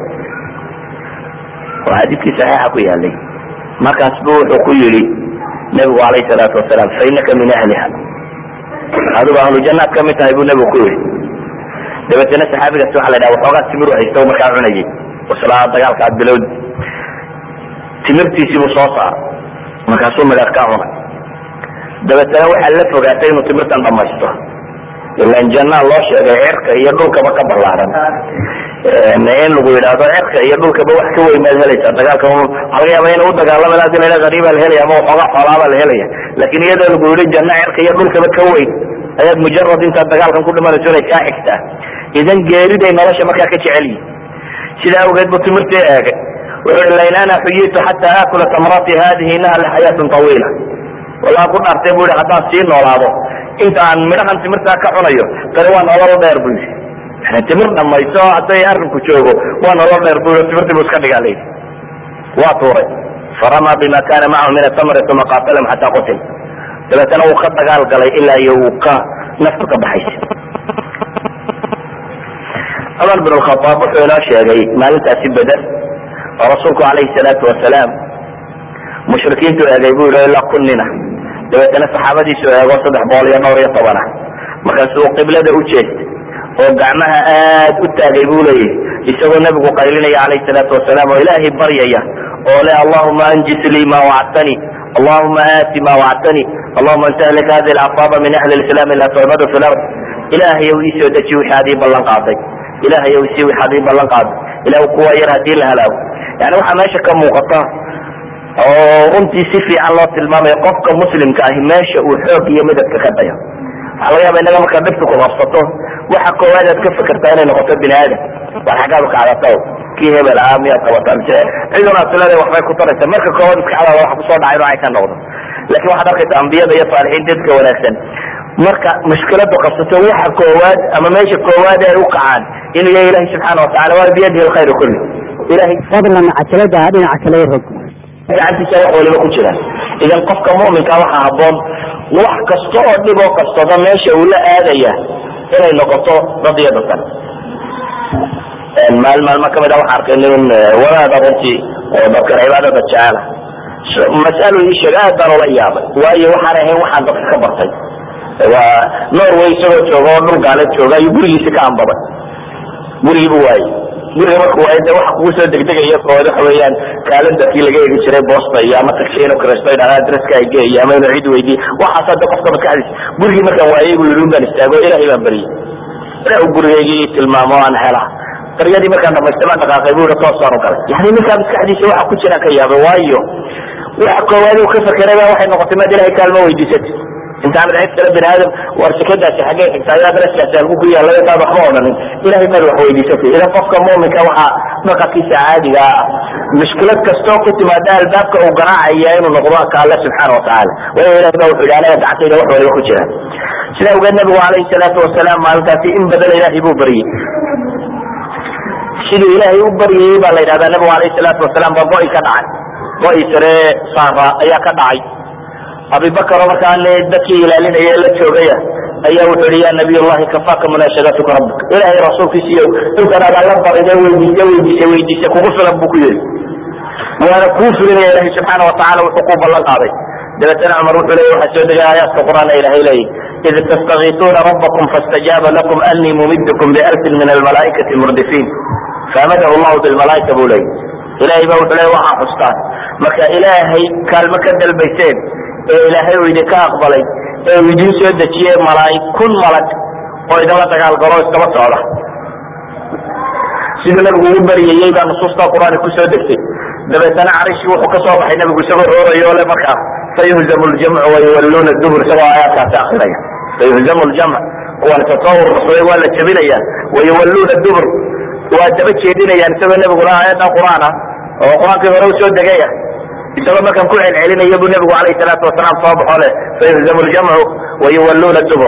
وحديث صحيحة كويا لي ما كان سبوع وكل لي نبي عليه الصلاة والسلام فإنك من أهلها هذا أهل الجنة كم يتهيبون نبي كوي دبتنا صحابي قصوا على دا وحوغات تمروا حيثوا مكان عنجي وصلاة دقالك عبد بلود تمرتي سيبو صوصا مكاسو مداركاهنا دبتنا وحا لفو قاتين وتمرتا نمجتو إلا إن جنة الله شيء عرق يدوك بك بلارا نين لغو يدادو عرق يدوك بوح كوي مذهلتا دقالك حلقيا بين ودك الله ملازم إلى غريبة الهلية مو حقا حلابة الهلية لكن يدو لغو يريد جنة عرق يدوك بكوي أيضا مجرد انت دقالك كل ما رسولة كاحكتا إذن قيري دي نرشا مكا كتعلي سيدا وقيد بتمرتي آقا وقال لين أنا حييت حتى آكل تمراتي هذه إنها لحياة طويلة ولا أقول أرتبوا لي حتى سين ولا عضو انت عن منها تمرتها كحنيو تروان الله دير بوش احنا تمرنا ما يسوى حتى يعرف كتشوغو وانا الله دير بوش تمرتي بسكدق عليه واطوري فرمى بما كان معه من التمر ثم قاتلهم حتى قتل ثلاثة تنو خط قال قال إلا يوقع نفسك بحيث عمر بن الخطاب وحولا شيء ما لتأسي بدر ورسولك عليه الصلاة والسلام مشركين تقول إلا كلنا دبتنا صحابتي سؤال وصدح بولي نوري طبعا ما كان سوق قبلة دا أجيت وقعمها آد أتاقيبوا لي يسوى النبي قائلين عليه الصلاة والسلام وإلهي بريا ولا اللهم أنجس لي ما وعدتني اللهم آت ما وعدتني اللهم انتهى لك هذه العصابة من أهل الإسلام لا تعبد في الأرض إلهي يويسي وتشوي حديب الله قاضي إلهي يويسي حديب الله قاضي إلهي قوة يرهدي لها له يعني وحا ماشا كم مقطع وانتي سفي على الله المام يقفك مسلم كاهي ماشا وحوك يمدد كخبايا على غياب انك ما كذبتك وغصته وحا قوادة كيف فكرتاني نغطب بن آدم وحقابك على طول كي هبه العامية طبعا عندنا أسلالي وحباي كترة مركة قوادتك على الله حبصان عينو عيكا نغضب لكن واحد أركت أنبياء بي صالحين ديدك ونكسن مركة مشكلة قصته وحا قواد أما ماشي قواد يوقعان إنه يا إلهي سبحانه وتعالى وبيده الخير كله إلهي فضلا عكلة هذه عكلة الركن أنت شيء ولا ما كنت له إذا قفك مؤمن كواحد هبون وح كسر دبوا كسر ماشي ولا آذية إلى النقطة رضي الله المال مال ما كم دوا حركين ولا ضرتي وذكر عبادة الشعالة مسألة الشجاعة دار الأيام وأي وحنا هي وحنا كبرتي ونور ويسوي شغل نور قالت شغل يقول لي سكان بابا يقول لي بواي guriga marka waa inta wax ku soo degdegaya kooda xawayaan kaalada kii laga eegi jiray boosta iyo ama tagsheeno kristay dhaga adreska ay geeyay ama inuu cid weydii waxa saddex qofka ma kaxdis guriga marka waa iyagu yiruu baan istaago ilaahay baan bari ila gurigaygi tilmaamo aan hela qariyadii marka dhameystay dhaqaaqay buu toos soo galay yani marka maskaxdiisa waxa ku jira ka yaabo waayo waxa koowaad uu ka fakaraya waxay noqotay ma ilaahay kaalmo weydiisatay انت عامل عيب ثلاث بني ادم ورسكتها في حاجات حسابات رسكه سالكو كيا لا يتابع اخبارنا الهي ما هو يديسفي اذا فك مؤمن كوحا بقى في عادي مشكلات كستو كنت ما ده الباب او قراع ايام ونقضاك الله سبحانه وتعالى ولا لو على تعطي له ولا يخجها سلا وقال النبي عليه الصلاه والسلام ما قال في ان بدل الهي بو بري سيدي الهي بري بالله هذا النبي عليه الصلاه والسلام بقى كدعي بقى سري صافا ايا كدعي أبي بكر وكان يدكي إلى لنا إلى الشوبية أيه وحري يا نبي الله كفاك مناشدتك ربك إلهي رسول في سيو أنت أنا لنظر إذا ويدي ويدي ويدي سكوف ربك يلي وأنا كوف لنا إلهي سبحانه وتعالى وحقوق الله قاضي دلتنا عمر وحلي وحسود آيات القرآن إلهي إلهي إذ تستغيثون ربكم فاستجاب لكم أني ممدكم بألف من الملائكة المردفين فأمده الله بالملائكة بولي إلهي بوحلي وحا حسطان مكا إلهي كالمكد البيتين إلهي ويدك أقبلي ويدين سيدة شيء ملايك كل ملك oo idala dagaal galo iskaba socda sida nabigu ugu bariyay baa nusuusta quraanka ku soo degtay dabeetana carishi wuxuu ka soo baxay nabigu isagoo oorayo le markaa sayuhzamu ljamcu wayuwalluuna dubur isagoo aayaadkaasi akrinaya sayuhzamu ljamc kuwan tasawur ruxday waa la jabinaya wayuwalluuna dubur waa daba jeedinayaan isagoo nabiguna aayadda quraan ah oo quraankii hore u soo degaya isagoo markan ku celcelinaya buu nabigu calayhi salaatu wasalaam soo baxo leh sayuhzamu ljamcu wayuwalluuna dubur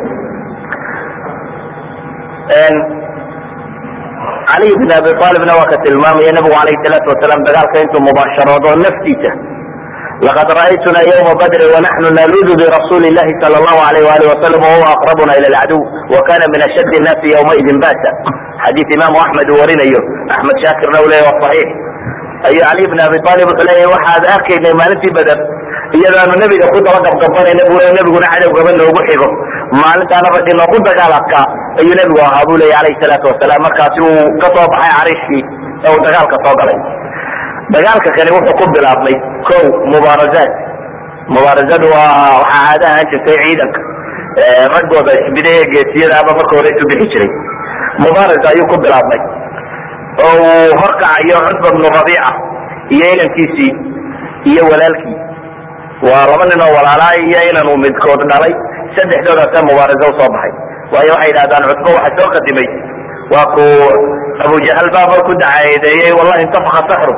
علي بن ابي طالب وقت المام يا نبي عليه الصلاه والسلام دقال كنتم مباشرات ونفتيته لقد رايتنا يوم بدر ونحن نلوذ برسول الله صلى الله عليه واله وسلم وهو اقربنا الى العدو وكان من اشد الناس يومئذ باسا حديث امام احمد ورينيو احمد شاكر لولا والصحيح اي علي بن ابي طالب عليه واحد اكيد ما نتي بدر iyada aanu nabiga ku daba qabqabanayna buu nabiguna cadow gaban loogu xigo maalintaana ragii loogu dagaaladka ayuu nabigu ahaa buu leeyahay calayhi salaatu wasalaam markaasi uu ka soo baxay cariishkii ee uu dagaalka soo galay dagaalka kani wuxuu ku bilaabmay kow mubaarazaad mubaarazaad waa waxaa caada ahaan jirtay ciidanka raggooda isbidaya geesiyada ama marka hore isu bixi jiray mubaaraza ayuu ku bilaabmay oo uu horkacayo cutba bnu rabiica iyo inankiisii iyo walaalkii waa laba nin oo walaalaa iyo inanu midkood dhalay saddexdoodaasa mubaaraza usoo baxay waayo waxay yidhahdaan cutbo waxa soo qadimay waa ku abujahal baa mar ku dacaedeeyey wallahi intafaka saxru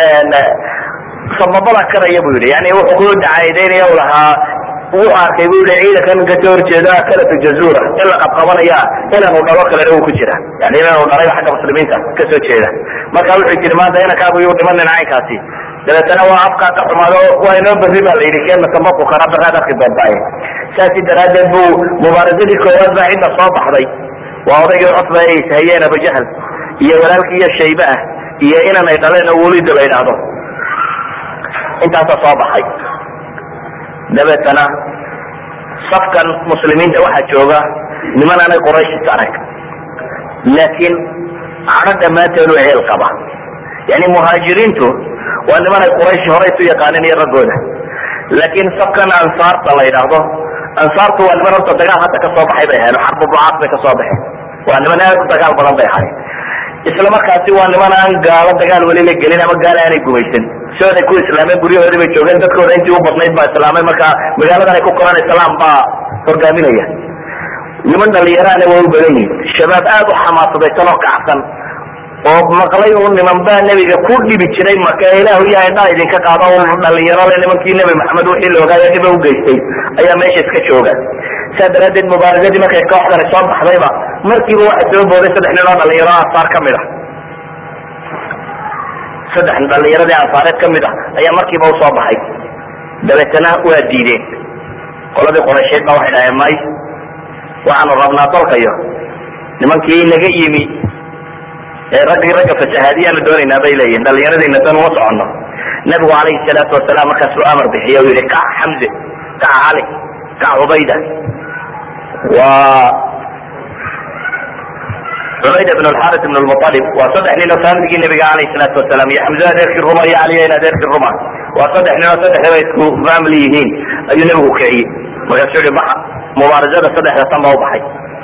sababada karaya buu yidhi yani wuxuu ku dacaedeynaya u lahaa wuu arkay buu yihi ciidankan kasoo horjeeda kalatu jazura in la qabqabanaya inanu dhalo kalena uu ku jira yani inanu dhalay xagga muslimiinta kasoo jeeda marka wuxuu jiri maanta inankaagu yuu dhimanin caynkaasi dabeetana waa afkaa ka xumaado waa inoo berri baa la yidhi keena tambaku kana baraad arki doontaa saasi daraaddeed buu mubaarazadii koowaad baa cidda soo baxday waa odaygii cutba ay ishayeen abujahal iyo walaalkii iyo shaybe ah iyo inanay dhaleen oo welidu la yidhaahdo intaasaa soo baxay dabeetana safkan muslimiinta waxaa jooga niman aanay qurayshis arag laakiin cadho dhammaanteedu ceel qaba yani muhaajiriintu waa niman ay quraysh hore isu yaqaanin iyo raggooda laakiin safkan ansaarta la yidhaahdo ansaartu waa niman horta dagaal hadda kasoo baxay bay ahayn xarbu bucaas bay kasoo baxeen waa niman aad u dagaal badan bay ahayn isla markaasi waa niman aan gaalo dagaal weli la gelin ama gaalo aanay gumaysan sooday ku islaameen guryahoodii bay joogeen dadkooda intii u badnayd baa islaamay marka magaaladan ay ku koraan islaam baa hogaaminaya niman dhalinyaraana waa u badan yihin shabaab aad u xamaasadaysan oo kacsan oo maqlay uu niman baa nebiga ku dhibi jiray marka ilaahu yahay dhaa idinka qaado u dhalinyaro le nimankii nebi maxamed wixii la ogaayo dhiba u geystay ayaa meesha iska jooga saa daraaddeed mubaarazadii markay kooxdani soo baxdayba markiiba waxa soo booday saddex nin oo dhalinyaro ansaar ka mid ah saddex dhalinyaradii ansaareed ka mid ah ayaa markiiba usoo baxay dabeetana waa diideen qoladii qoraysheed ba waxay dhaheen may waxaanu rabnaa dalkayo nimankii naga yimi raggii ragga fasahaadiyaanu doonaynaa bay leeyihin dhalinyaradayna tan uma soconno nabigu calayhi salaatu wasalaam markaasuu amar bixiye u yihi kac xamze kac cali kac cubayda waa cubayda bn alxaris bn lmualib waa saddex nin oo faamilkii nabiga calayhi salaatu wasalaam iyo xamze adeerkii ruma iyo caliyan adeerkii ruma waa saddex nin oo saddexdaba isku family yihiin ayuu nabigu kiciyey markaasuu yihi baxa mubaarazada saddexda tan baa u baxay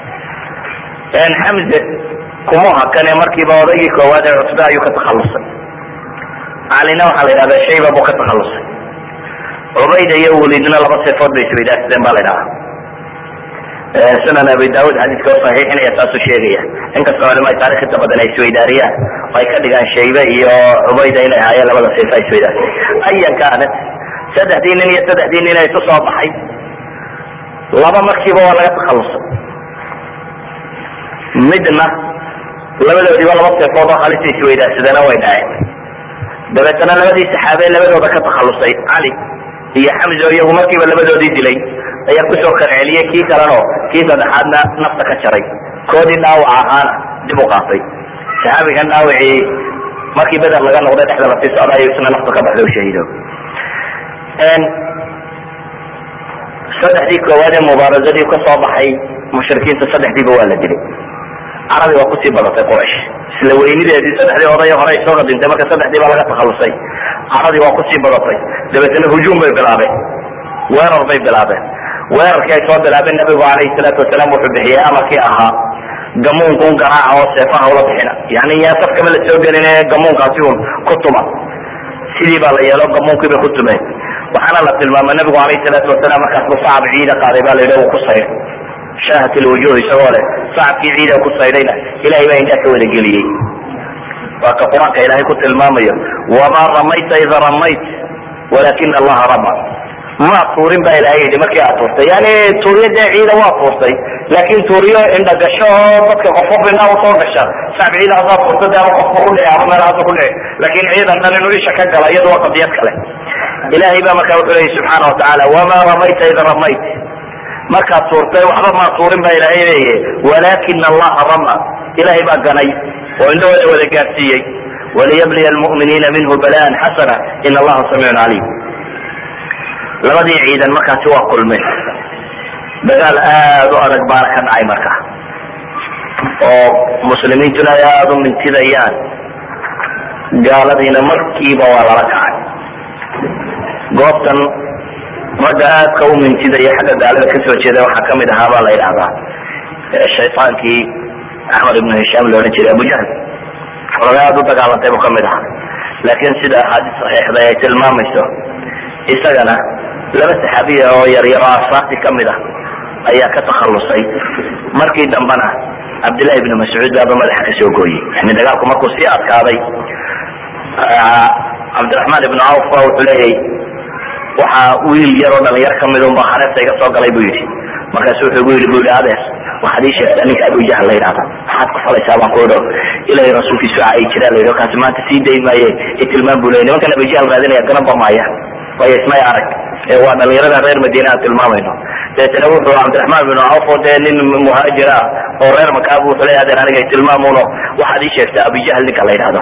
xamze kumuha kane markiiba odaygii koowaad ee cutba ayuu ka takhalusay calina waxaa la yidhahdaa shayba buu ka takhalusay cubayda iyo welidna laba seefood bay isweydaarsadeen baa la yidhahaa sunan abi daawud xadiiska oo saxiixinaya saasuu sheegaya inkastoo culimaa taarikh inta badan ay isweydaariyaan oo ay ka dhigaan shaybe iyo cubayda inay ahaayeen labada seefa isweydaarsan ayan kaanat saddexdii nin iyo saddexdii nin ay isu soo baxay laba markiiba waa laga takhalusay midna labadoodiiba laba seefood oo halisa isweydaarsadana way dhaceen dabeetana labadii saxaabe labadooda ka takhalusay cali iyo xamzo iyagu markiiba labadoodii dilay ayaa kusoo karceliyey kii kaleno kii saddexaadna nafta ka jaray koodii dhaawac ahaana dib u qaatay saxaabigan dhaawacii markii beder laga noqday dhexda lasii socda ayuu isna nafta ka baxday u shahiido saddexdii koowaad ee mubaarazadii ka soo baxay mushrikiinta saddexdiiba waa la dilay carabi waa kusii badatay quraysh isla weynideedii saddexdii oday hore ay soo qadintay marka saddexdii baa laga takhalusay caradii waa kusii badatay dabeetana hujuum bay bilaabeen weerar bay bilaabeen weerarkii ay soo bilaabeen nabigu calayhi salaatu wasalaam wuxuu bixiyey amarkii ahaa gamuunka un garaaca oo seefaha ula bixina, yani yaa safkama la soo gelin ee gamuunkaasi un ku tuma. sidii baa la yeelo gamuunkii bay ku tumeen. waxaana la tilmaamay nabigu calayhi salaatu wasalaam markaas buu sacab ciida qaaday baa la yidhi uu ku sayr shaahat ilwujuh isagoo leh sacabkii ciida ku saydhayna ilahay baa indhaa ka wada geliyey. waa ka qur-aanka ilaahay ku tilmaamayo wamaa ramayta ida ramayt walakina allaha rama. ma tuurin baa ilahay yidhi markii aad tuurtay, yani tuuriyo dee ciida waa tuurtay, laakin tuuriyo indha gasho oo dadka qofqof indhaa usoo gasha sacab ciida hadaa tuurta de ama qofka ku dhici ama meelahaasa ku dhici, laakin ciidan dhan inuu isha ka gala iyada waa qadiyad kale. ilahay baa markaa wuxuu leeyay subxaana watacaala wamaa ramayta ida ramayt, markaad tuurtay waxba maa tuurin baa ilahay leeyahy walakina allaha rama. ilahay baa ganay oo indhahooda wada gaarsiiyey. waliyabliya almu'miniina minhu balaan xasana in allaha samiicun caliim. labadii ciidan markaasi waa kulmeen, dagaal aad u adag baana ka dhacay marka oo muslimiintuna ay aada u mintidayaan, gaaladiina markiiba waa lala kacay. goobtan ragga aadka u mintidaya xagga gaalada kasoo jeeda waxaa kamid ahaa baa la yidhahdaa shaytaankii axmed ibnu hishaam la odhan jiray abujahl. xoga aad u dagaalantay buu kamid ahaa, laakiin sida axaadiis saxiixda ay tilmaamayso isagana laba saxaabiya oo yaryaro asaarti kamid ah ayaa ka takhalusay. markii dambena cabdillahi ibnu mascuud baaba madaxa kasoo gooyey. yani dagaalku markuu sii adkaaday cabdiraxmaan ibnu cawf ba wuxuu leeyahy waxaa wiil yaroo dhalinyar kamid un ba hareerta iga soo galay bu yidhi. markaasu wuxuu gu yidhi bu yidhi adeer waxaad ii sheegtaa ninka abujahl la yidhahda maxaad ku falaysaa baan ku idho ilahay rasuulkiisu cayi jiraa la yidhi kaasi maanta sii dayn maaye itilmaan bu leey nimankan abujahl raadinaya garanba maaya waayo ismay arag ee waa dhalinyarada reer madiina aan tilmaamayno. dabeetana wuxuu cabdiraxmaan bin cawf oo dee nin muhaajir ah oo reer makaab wuxuu leeyahay adeer aniga itilmaamuno waxaad ii sheegtaa abujahl ninka la yidhahdo.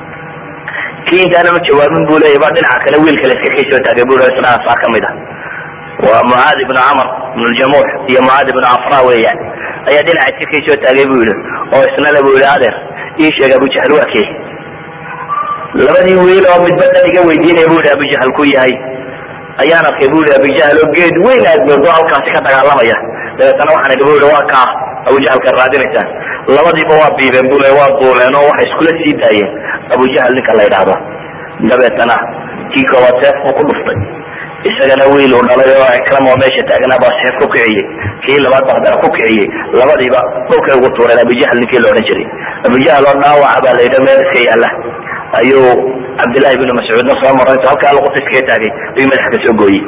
kii intaana ma jawaabin bu leeyahy baa dhinaca kale wiil kale iska kaysoo taagay bu isna asaa kamid ah waa mucaad ibnu camr ibn ljamuux iyo mucaad ibnu cafra weeyaan ayaa dhinaca iska kaysoo taagay bu yihi oo isna le bu yihi adeer ii sheeg abujahl waa kee. labadii wiil oo midba dhan iga weydiinaya bu yihi abujahl ku yahay ayaan arkay bu yihi abujahl oo geed weyn aad moodo halkaasi ka dagaalamaya. dabeetana waxaan idhi bu yihi waa kaa abujahlka raadinaysaan. labadiiba waa biibeen bu le waa duuleen oo waxay iskula sii daayeen abujahl ninka la yidhaahdo. dabeetana kii koowaad seef buu ku dhuftay, isagana wiil uu dhalay oo ikram oo meesha taagnaa baa seef ku kiciyey, kii labaad ba haddana ku kiciyey. labadiiba dhulkay ugu tuureen abujahl ninkii la odhan jiray. abujahl oo dhaawaca baa la yidhi meel iska yaala ayuu cabdillahi ibnu mascuudna soo maray intu halkaa luqunta iskaga taagay ayuu madaxa kasoo gooyey.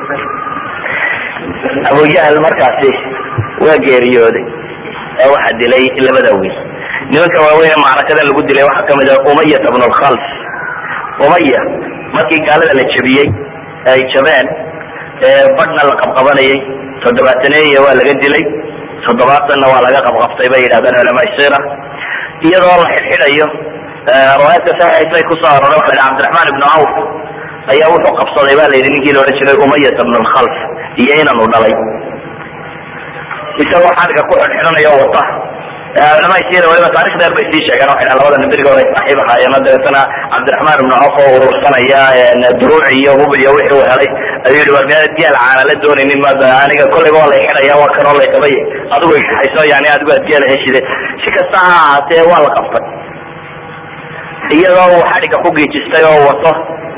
abujahl markaasi waa geeriyooday oo waxaa dilay labada wiil. nimanka waaweyn macrakadan lagu dilay waxaa kamid ah umayat bnu lkhalf. umaya markii gaalada la jabiyey ay jabeen badhna la qabqabanayay toddobaataneeya waa laga dilay, toddobaatanna waa laga qabqabtay bay yidhahdaan culamaa sira iyadoo la xidxidayo. riwaayadka saxiixay kusoo aroray waxa la yidhi cabdiraxmaan ibnu cawf ayaa wuxuu qabsaday ba la yidhi ninkii la odhan jiray umayat bnu lkhalf iyo inanu dhalay isagoo xaliga ku xidxidhanayo wata. culamaa sira waliba taarikh dheer bay sii sheegeen waxay labada nin berigood ay saaxiib ahaayeen. dabeetana cabdiraxmaan ibnu cawf oo urursanaya duruuc iyo hub iyo wixii uu helay ayuu yihi war miyaanad gaal caana la doonaynin maada aniga kolleyba waa lay xidhaya waa kanoo lay qabay adigu hayso yani adigu aad gaal heshide. si kasta ha ahaatee waa la qabtay iyadoo uu xadhiga ku giijistay oo wato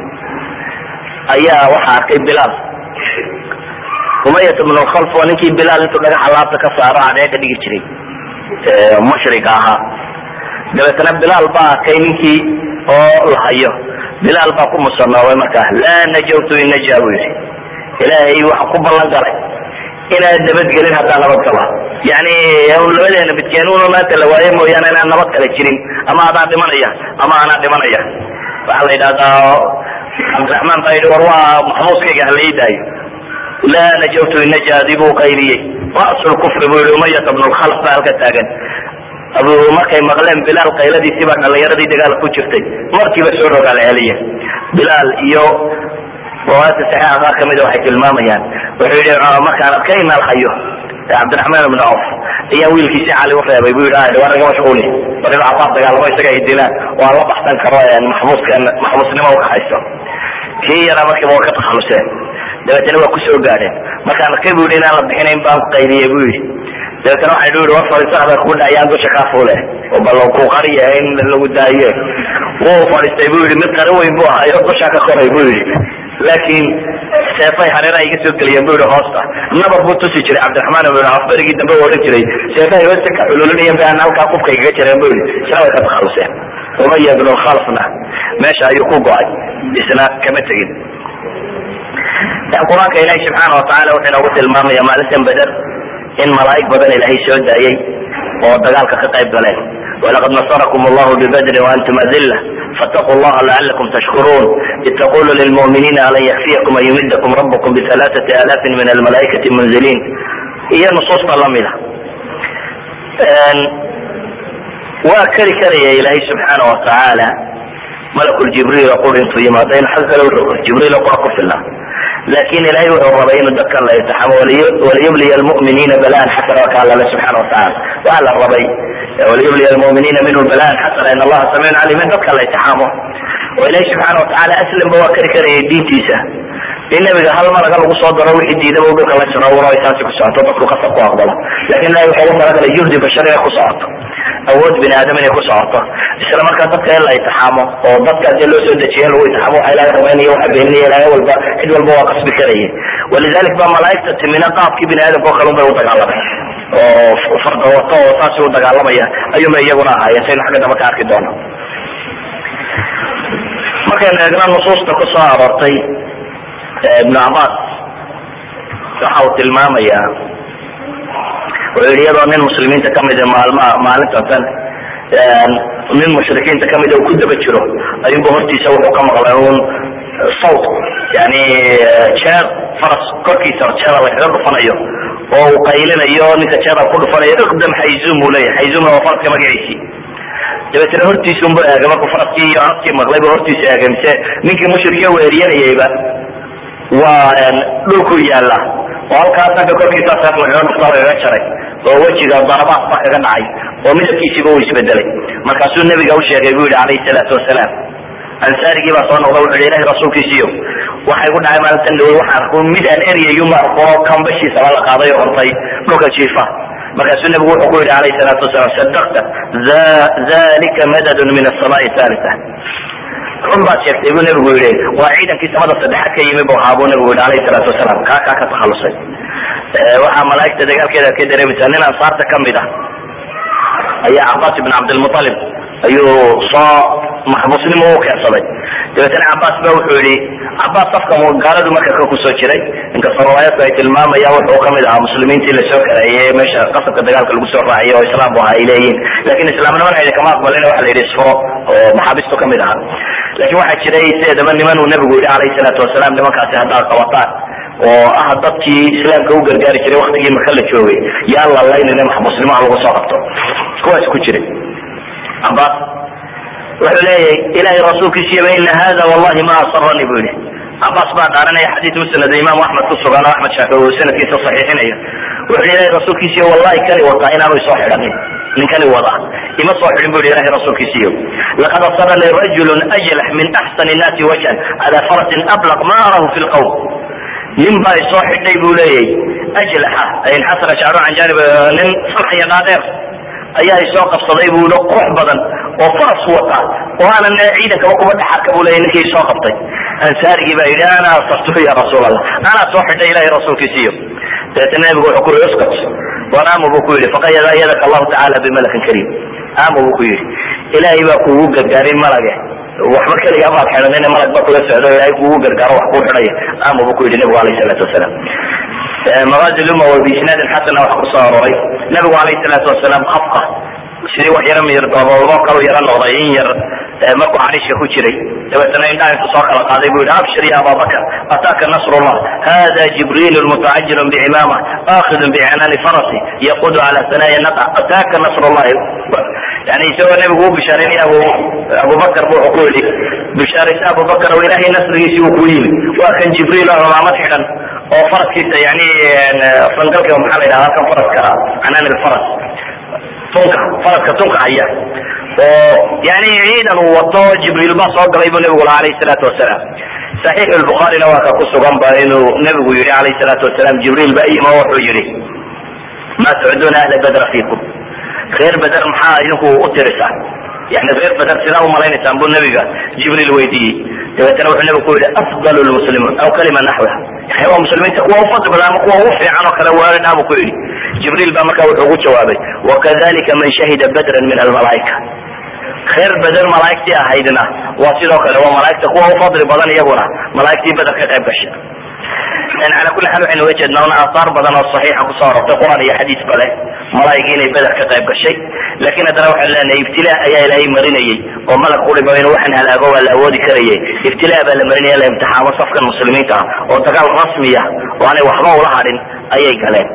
ayaa waxaa arkay bilaal. umayat ibnu lkhalf waa ninkii bilaal intuu dhagaxa laabta ka saaro cadeega dhigi jiray mushriga ahaa. dabeetana bilaal baa arkay ninkii oo la hayo. bilaal baa ku musanoobay markaa laa najawtu in najaa buu yidhi ilaahay waxa ku ballan galay inaad nabadgelin haddaa nabad gala. yani labadeena midkeenuna maanta la waaye mooyaane inaan nabad kale jirin, ama adaa dhimanaya ama anaa dhimanaya. waxaa la yidhahdaa cabdiraxmaan baa yidhi war waa maxmuuskayga hala ii daayo. laa najawtu in najaa adii buu qayriyey rasul kufri buu yihi umayat bnu lkhalf baa halka taagan. abu markay maqleen bilaal qayladiisii baa dhalinyaradii dagaal ku jirtay markiiba soo rogaal celiya. bilaal iyo riwaayadka saxiixa qaar kamida waxay tilmaamayaan wuxuu yihi markaan arkay meel hayo cabdiraxmaan ibnu cawf ayaa wiilkiisi cali u reebay bu yihi waa naga mashquuli war inu cabaar dagaalamo isaga ay dilaan oo aan la baxsan karo maxmuuska maxmuusnimo uka haysto. kii yaraa markiiba waa ka takhaluseen. dabeetana waa kusoo gaadheen markaan arkay buu yidhi inaan la bixinayn baan ku qaydiyey buu yidhi dabeetana waxay yidhi war fadhiisana bay kugu dhacayaan dusha kaa fuule oo ballon ku qariya in lagu daaye wuu fadhiistay buu yidhi mid qari weyn buu ahayo dushaa ka koray buu yidhi laakiin seefay hareeraha iga soo geliyeen buu yidhi hoosta nabar buu tusi jiray cabdiraxmaan ibn cawf berigii dambe u odhan jiray seefahay hoosta ka cululinayeen bay aan halkaa qufka igaga jireen buu yidhi isna way ka takhaluseen umaya ibn lkhalafna meesha ayuu ku go-ay isna kama tegin qur-aanka ilaahi subxaana watacaala wuxuu inoogu tilmaamaya maalintan beder in malaa'ig badan ilaahay soo daayay oo dagaalka ka qayb galeen walaqad nasarakum allahu bibadrin waantum adilla fattaquu llaha lacalakum tashkuruun id taqulu lilmu'miniina alan yakfiyakum an yumidakum rabbukum bihalaaثati aalaafin min almalaa'ikati munziliin iyo nusuusta lamida waa kari karaya ilaahay subxaana watacaala malakul jibriil qul intuu yimaado in xal kale u rogo jibriil qura ku filnaa laakin ilahay wuxuu rabay inuu dadka la itixaamo waliyubliya almu'miniina balaan xasana waka alla subxaana watacaala waa la rabay waliyubliya almu'miniina minhu balaan xasana in allaha samiicun caliim in dadka la itixaamo oo ilahay subxaana watacaala aslanba waa kari karayay diintiisa in nabiga hal malaga lagu soo daro wixii diidaba u dhulka la jarawuro ay taasi ku socoto dadku kasab ku aqbalo lakin ilahay wuxuu ugu talagalay juhdi bashar inay ku socoto awood bini aadam inay ku socoto isla markaa dadka in la itixaamo oo dadka hadii loo soo dejiye lagu itixaamo waxa ilahay rumaynaya waxa beeninaya ilahay walba cid walba waa qasbi karaya walidalik ba malaa'igta timina qaabkii bini aadamka oo kale un bay u dagaalamay oo farda wato oo saasi u dagaalamaya ayuuma iyaguna ahaayeen saynu xagga dambe ka arki doono markaynu eegna nusuusta ku soo aroortay ibnu cabbaas waxa uu tilmaamayaa wuxuu yidhi iyadoo nin muslimiinta kamida maalmaha maalintasan nin mushrikiinta kamida uu ku daba jiro ayuunba hortiisa wuxuu ka maqlay un sawt yani jeer faras korkiisa jeeda lagaga dhufanayo oo uu qaylinayo ninka jeeda ku dhufanayo iqdam xayzum uu leeyahay xayzumna waa faraska magaciisii dabeetana hortiisa unba eegay markuu faraskii iyo codkii maqlayba hortiisa eegay mise ninkii mushrikee weeriyanayayba waa dhulku yaala oo halkaas sanka korkiisa seef lagaga dhufta lagaga jaray oo wejiga darabaad ba kaga dhacay oo midabkiisiiba uu isbedelay markaasuu nabiga u sheegay buu yihi calayhi salaatu wasalaam ansaarigii baa soo noqda wuxuu yihi ilahi rasuulkiisiyo waxay ku dhacay maalintan dhawoy waxaan arko mid aan eryayu ma arko kambashiisaba la qaaday oo hortay dhulka jiifa markaasuu nabigu wuxuu ku yihi calayhi salaatu wasalaam sadaqta dalika madadun min asamaai thalitha run baad sheegtay buu nabigu yihi waa ciidankii samada saddexaad ka yimi bu ahaa buu nabigu yihi alayhi salaatu wasalaam kaa kaa ka takhalusay waxaa malaa'igta dagaalkeeda ka dareemaysaa nin ansaarta kamid ah ayaa cabbaas ibn cabdilmutalib ayuu soo maxbuusnimo u keensaday dabeetana cabbaas ba wuxuu yihi cabbaas safka gaaladu marka ka kusoo jiray inkastoo riwaayadku ay tilmaamayaan wuxuu kamid ahaa muslimiintii lasoo kareeyey meesha qasabka dagaalka lagu soo raaciyay oo islaam bu aha ay leeyihin lakin islaamnimana ayna kama aqbalin waxa la yidhi isfuro oo maxaabistu kamid ahaa lakin waxaa jiray sideedaba niman uu nabigu yihi calayhi salaatu wasalaam nimankaasi haddaad qabataan oo ah dadkii islaamka u gargaari jiray waktigii maka la joogay yaa la laynina maxbuusnimaha lagu soo qabto kuwaas ku jiray cabbaas wuxuu leeyahay ilahay rasuulkiisiiba ina hada wallahi ma asarani bu yihi cabbaas baa dhaaranaya xadiis musnad imaamu axmed ku sugan oo axmed shaafi uu sanadkiisa saxiixinayo wuxuu ilahay rasuulkiisiiyo wallahi kani wataa inaanu isoo xidhanin ninkani wada ima soo xidhin bu yihi ilahay rasuulkiisiiyo laqad asarani rajulun ajlax min axsani nnaasi wajhan cala farasin ablaq ma arahu fi lqawm nin baa isoo xidhay buu leeyahay ajlaxa inxasara shacru can janib nin farxiya dhaadeer ayaa isoo qabsaday buu lo qurux badan oo faras wata oo aanan ciidankaba kuba dhaxarka buu leeyahay ninkii isoo qabtay ansaarigii baa yidhi ana asartuhu ya rasuul allah anaa soo xidhay ilahay rasuulkiisiiyo dabeetana nabigu wuxuu ku yihi uskat waan aamu buu ku yidhi faqad ayadaka allahu tacaala bimalakin kariim aamu buu ku yidhi ilaahay baa kuugu gargaarin malage waxba keligaa maad xidhanin malag ba kula socdo ilaahay kuugu gargaaro wax kuu xidhaya aamu buu ku yidhi nabigu alayhi salaatu wasalaam مغازي الأمة وبإسناد حسن وحقصار رأي نبي عليه الصلاة والسلام خفقة سيدي وحي رمي يرضى ووقر ويرى الوضعين ير مكو عريش يخوشري تبتنا إن دائم تصاق القاضي يقول أبشر يا أبا بكر أتاك نصر الله هذا جبريل المتعجل بعمامة آخذ بعنان فرسي يقود على ثنايا النقع أتاك نصر الله يعني سوى النبي هو بشارين أبو, أبو بكر بو عقولي بشارة أبو بكر وإلهي نصر يسيوكوين وأخن جبريل ومعمد حدا وفرس كيسا يعني فنقلك ومحمد هذا كان فرس كرا عنان الفرس تنقع فرس كتنقع اياه يعني عيدا وطو جبريل باص وقال ابن النبي عليه الصلاة والسلام صحيح البخاري نواك كسوغان بانه نبي يري عليه الصلاة والسلام جبريل بأي ما وحو يري ما تعدون أهل بدر فيكم خير بدر محا إنه أترسا يعني غير بدر سلام ملايين سامبون نبي جبريل ويدي تبتنوح النبي يقول أفضل المسلمين أو كلمة نحوها يعني هو مسلمين تقوى وفضل بلا مقوى وفي عنه كالوارن أبو كويري جبريل بامكا وحقود جوابي وكذلك من شهد بدرا من الملائكة خير بدر ملائكتي أهيدنا واسيلوك لو ملائكتي قوة وفضل بدن يقونا ملائكتي بدر كتاب بشر يعني على كل حال وحين وجدنا هنا آثار بدن الصحيحة كصارة القرآن هي حديث بله ملائكين بدر كتاب بشيء لكن تروح لنا ابتلاء يا إلهي مريني وملك قولي بين وحن هلا قوة الأودي كريه ابتلاء بالمريني يلا امتحان وصفك المسلمين تها وانتقال رسمية وأنا وحبه لهارين أي كلام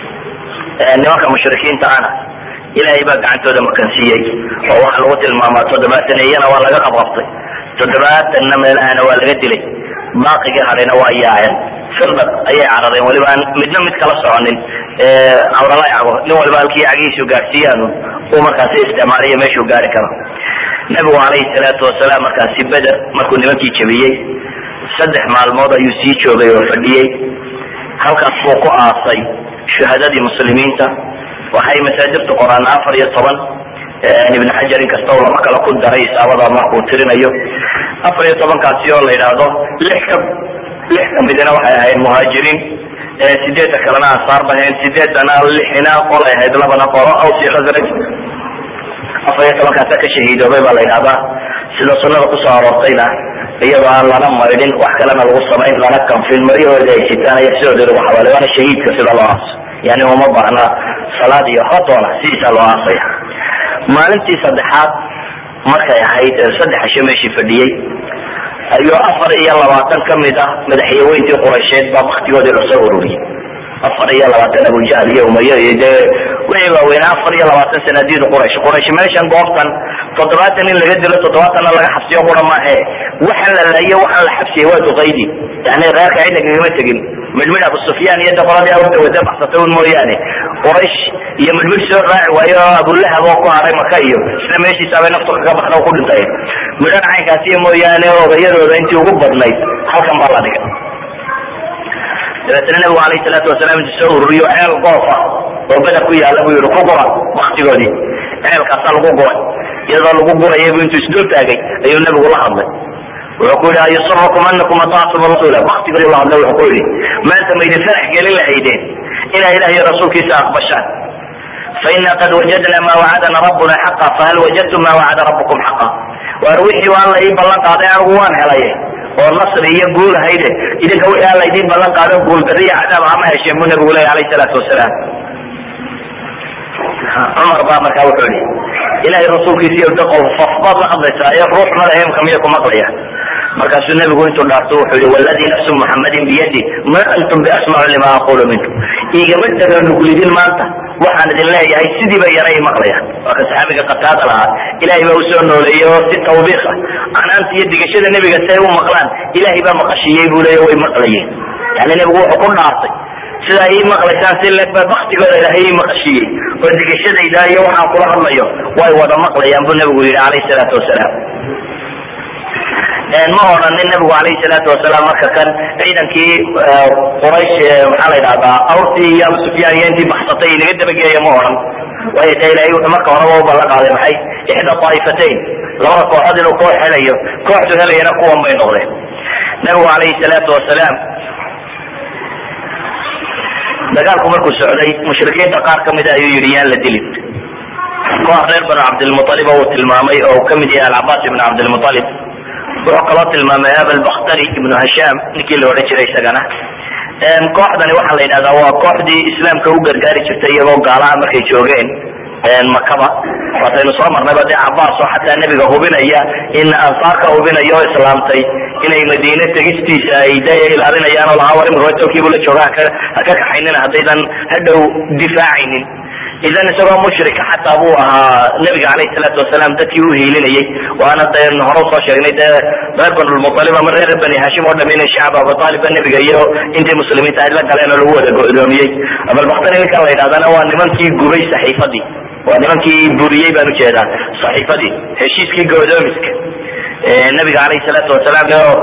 نواك مشركين تعانا إلهي بقى عن تودا مكانسيي ووحل وطل ماما تدبات نيانا ولا قبضتي تدبات إنما الآن ولا قدلي باقي قهرين وإياهن فرضت أي عرضين ولبان مدنا متكلصوا عنين عور الله يعبه نوال بالكي عقيسو قارسيانو ومكاسي استعمالية ميشو قاري كرا نبو عليه الصلاة والسلام مكاسي بدر مكو نمكي كبيي صدح مع الموضة يسيشو بي وفديي هلكا فوقو آصي شهادة مسلمين تا وحي مساجد القرآن آفر يطبن ابن حجر كستولى مكالا كل دريس أبدا ماكو ترين أيو أفر يطبن كاسيون ليلادو لحكم لحكم بدنا وحي هاي المهاجرين سيديت كلنا صار بهين سيديت أنا لحنا قولا هيد لبنا قراء أو سي خزرج أفر يطبن كاساك شهيد وبيبا ليلابا سيدو سنة قصة ربطينا iyadoo aan lana maydin wax kalena lagu samayn lana kanfin mariyo ay sitaan ay soo diro waxa wala wana shahiidka sida loo aas yani uma baahna salaad iyo khatoona siisa loo aasay maalintii saddexaad markay ahayd saddex shameeshi fadhiyay ayuu afar iyo labaatan kamid ah madaxweyntii Quraysheed baa waqtigooda la soo ururiyay afar iyo labaatan Abu Jahl iyo Umayya iyo wayba wayna afar iyo labaatan sanadiid Quraysh Quraysh meeshan goobtan toddobaatan in laga dilo toddobaatan laga xabsiyo qura ma ee waxa la laayo waxa la xabsiyo waa duqaydi yani reerka ay nagama tagin midmid Abu Sufyaan iyo daqaladii awta wada baxsatay mooyaane Quraysh iyo midmid soo raaci waayo Abu Lahab oo ku haray Makka iyo isla meeshii sabay naftu ka baxdo ku dhintay midaan caynkaasi mooyaane oo gayadooda intii ugu badnayd halkan baa la dhigay dabeetana nabigu alayhi salaatu wasalaam soo ururiyo ceel goofa oo bada ku yaala buu yiri ku gora waqtigoodii ceelkaas lagu goray iyadoo lagu gorayo intuu isdul taagay ayuu nabigu la hadlay wuxuu ku yiri ayusarukum annakum ata'tum rasuula waqtigoodii la hadlay wuxuu ku yiri maanta ma idin farax gelin lahaydeen ila ilaahi rasuulkiisa aqbashaan فإن قد وجدنا ما وعدنا ربنا حقا فهل وجدتم ما وعد ربكم حقا وروحي والله يبلغ قاضي أرغوان عليه والنصر يقول هيدا إذا قوي الله يدين بلغ قاضي يقول بريع عذاب عما يشمون نبي عليه الصلاة والسلام عمر بابا كاوحوني إلهي الرسول كيسي يدقوا فافضل أضيسا يروح ملاهم كم يكون مقضية مركز النبي يقول انتم لا تروحوا والذي نفس محمد بيدي ما أنتم بأسمع لما أقول منكم إيجا بدك نقول دين مالتا وحنا الله هي سيدي بيري مقضية وكسحابك قتاد لها إلهي بوسونه ليه في توبيخه أنا أنت يدك شد النبي قسيه ومقلان إلهي بمقشيه بوليه ومقليه يعني النبي يقول حكم نعطي sida ay maqlaysan si la baqtiga ilaahay maqashiyay oo digashada ilaahay waxa ku hadlayo way wada maqlayaan buu nabigu yiri alayhi salatu wasalaam een ma oran nabigu alayhi salatu wasalaam marka kan ciidankii Quraysh waxa la yiraahdaa awti iyo Abu Sufyaan intii baxsatay inaga dabageeyay ma oran way ilaahay wuxuu marka hore oo balla qaaday maxay ixda taifatayn laba kooxood oo koox helayo kooxdu helayna kuwa may noqdeen nabigu alayhi salatu wasalaam dagaalku markuu socday mushrikiinta qaar kamid ah ayuu yiri yaan la dilin koox reer banu Abdul Muttalib oo tilmaamay oo kamid yahay Al-Abbas ibn Abdul Muttalib wuxuu kaloo tilmaamay Abul Bakhtari ibn Hisham ninkii la oran jiray isagana een kooxdani waxa la yiraahdaa waa kooxdii islaamka u gargaari jirtay iyagoo gaalaha markay joogeen een Makaba waxaynu soo marnay badi Abbas oo xataa nabiga hubinaya in ansaarka hubinayo islaamtay inay Madiina tagistiisa ay day ilaalinayaan oo laha warin rootokii buu la joogaa ka ka kaxaynina hadaydan hadhow difaacinin idan isagoo mushrik xataa buu ahaa nabiga alayhi salaatu wasalaam dadkii uu hiilinayay waana deen hore soo sheegnay reer banu Muttalib ama reer bani Hashim oo dhameeyay shacab Abu Talib nabiga iyo intii muslimiinta ay la galeen oo lagu wada go'doomiyay Abul Bakhtari kan la yiraahdaa waa nimankii gubay saxiifadii waa nimankii buriyay baan u jeedaa saxiifadii heshiiskii go'doomiska النبي عليه الصلاة والسلام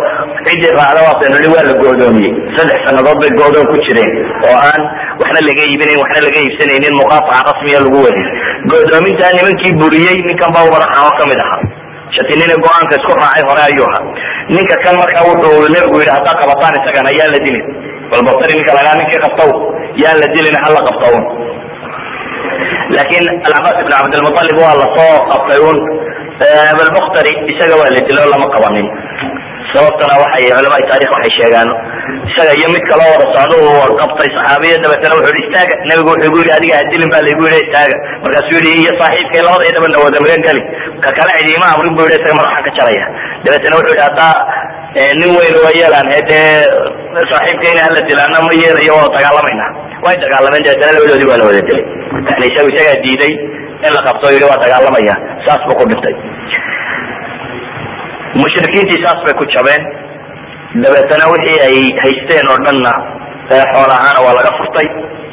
عندي بعد وقت إنه اللي ولا جودوني سنة سنة ضد جودون كتيرين وأن وإحنا اللي جايبين وإحنا اللي جايب سنين مقاطعة رسمية الجودي جودون تاني من كيبوريي من كم باو برا حواكم ده شتينين الجوان كسكور راعي هراء أيها نيكا كان مركوت ونرجو إلى هتاك بطان سكان يا الذين والبطاري نيكا لنا نيكا قطو يا الذين نحل قطون لكن العباس بن عبد المطلب هو الله صار قطعون بالمختري يسجوا اللي تلو لما قوانين سببتنا وحي علماء التاريخ وحي شيغانو سجى يمك الله ورسوله والقبطي صحابيه دبتنا وحول استاغ النبي يقول ادي ادلن بال يقول استاغ markaas yiri iyo saaxiibkay labada idaba wada mareen gali ka kala ciidima amrin buu leeyahay maraxa ka jaraya dabeetana wuxuu dhaataa nin weyn oo yeelan hadee saaxiibkayna hal dilaana ma yeelayo oo dagaalamayna way dagaalameen dabeetana labadoodii waa la wada dilay yani isagu isaga diiday in la qabto yiri waa dagaalamaya saas buu ku dhintay mushrikiintii saas bay ku jabeen dabeetana wixii ay haysteen oo dhanna xoolahaana waa laga furtay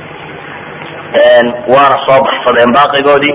waana soo baxsadeen baaqigoodii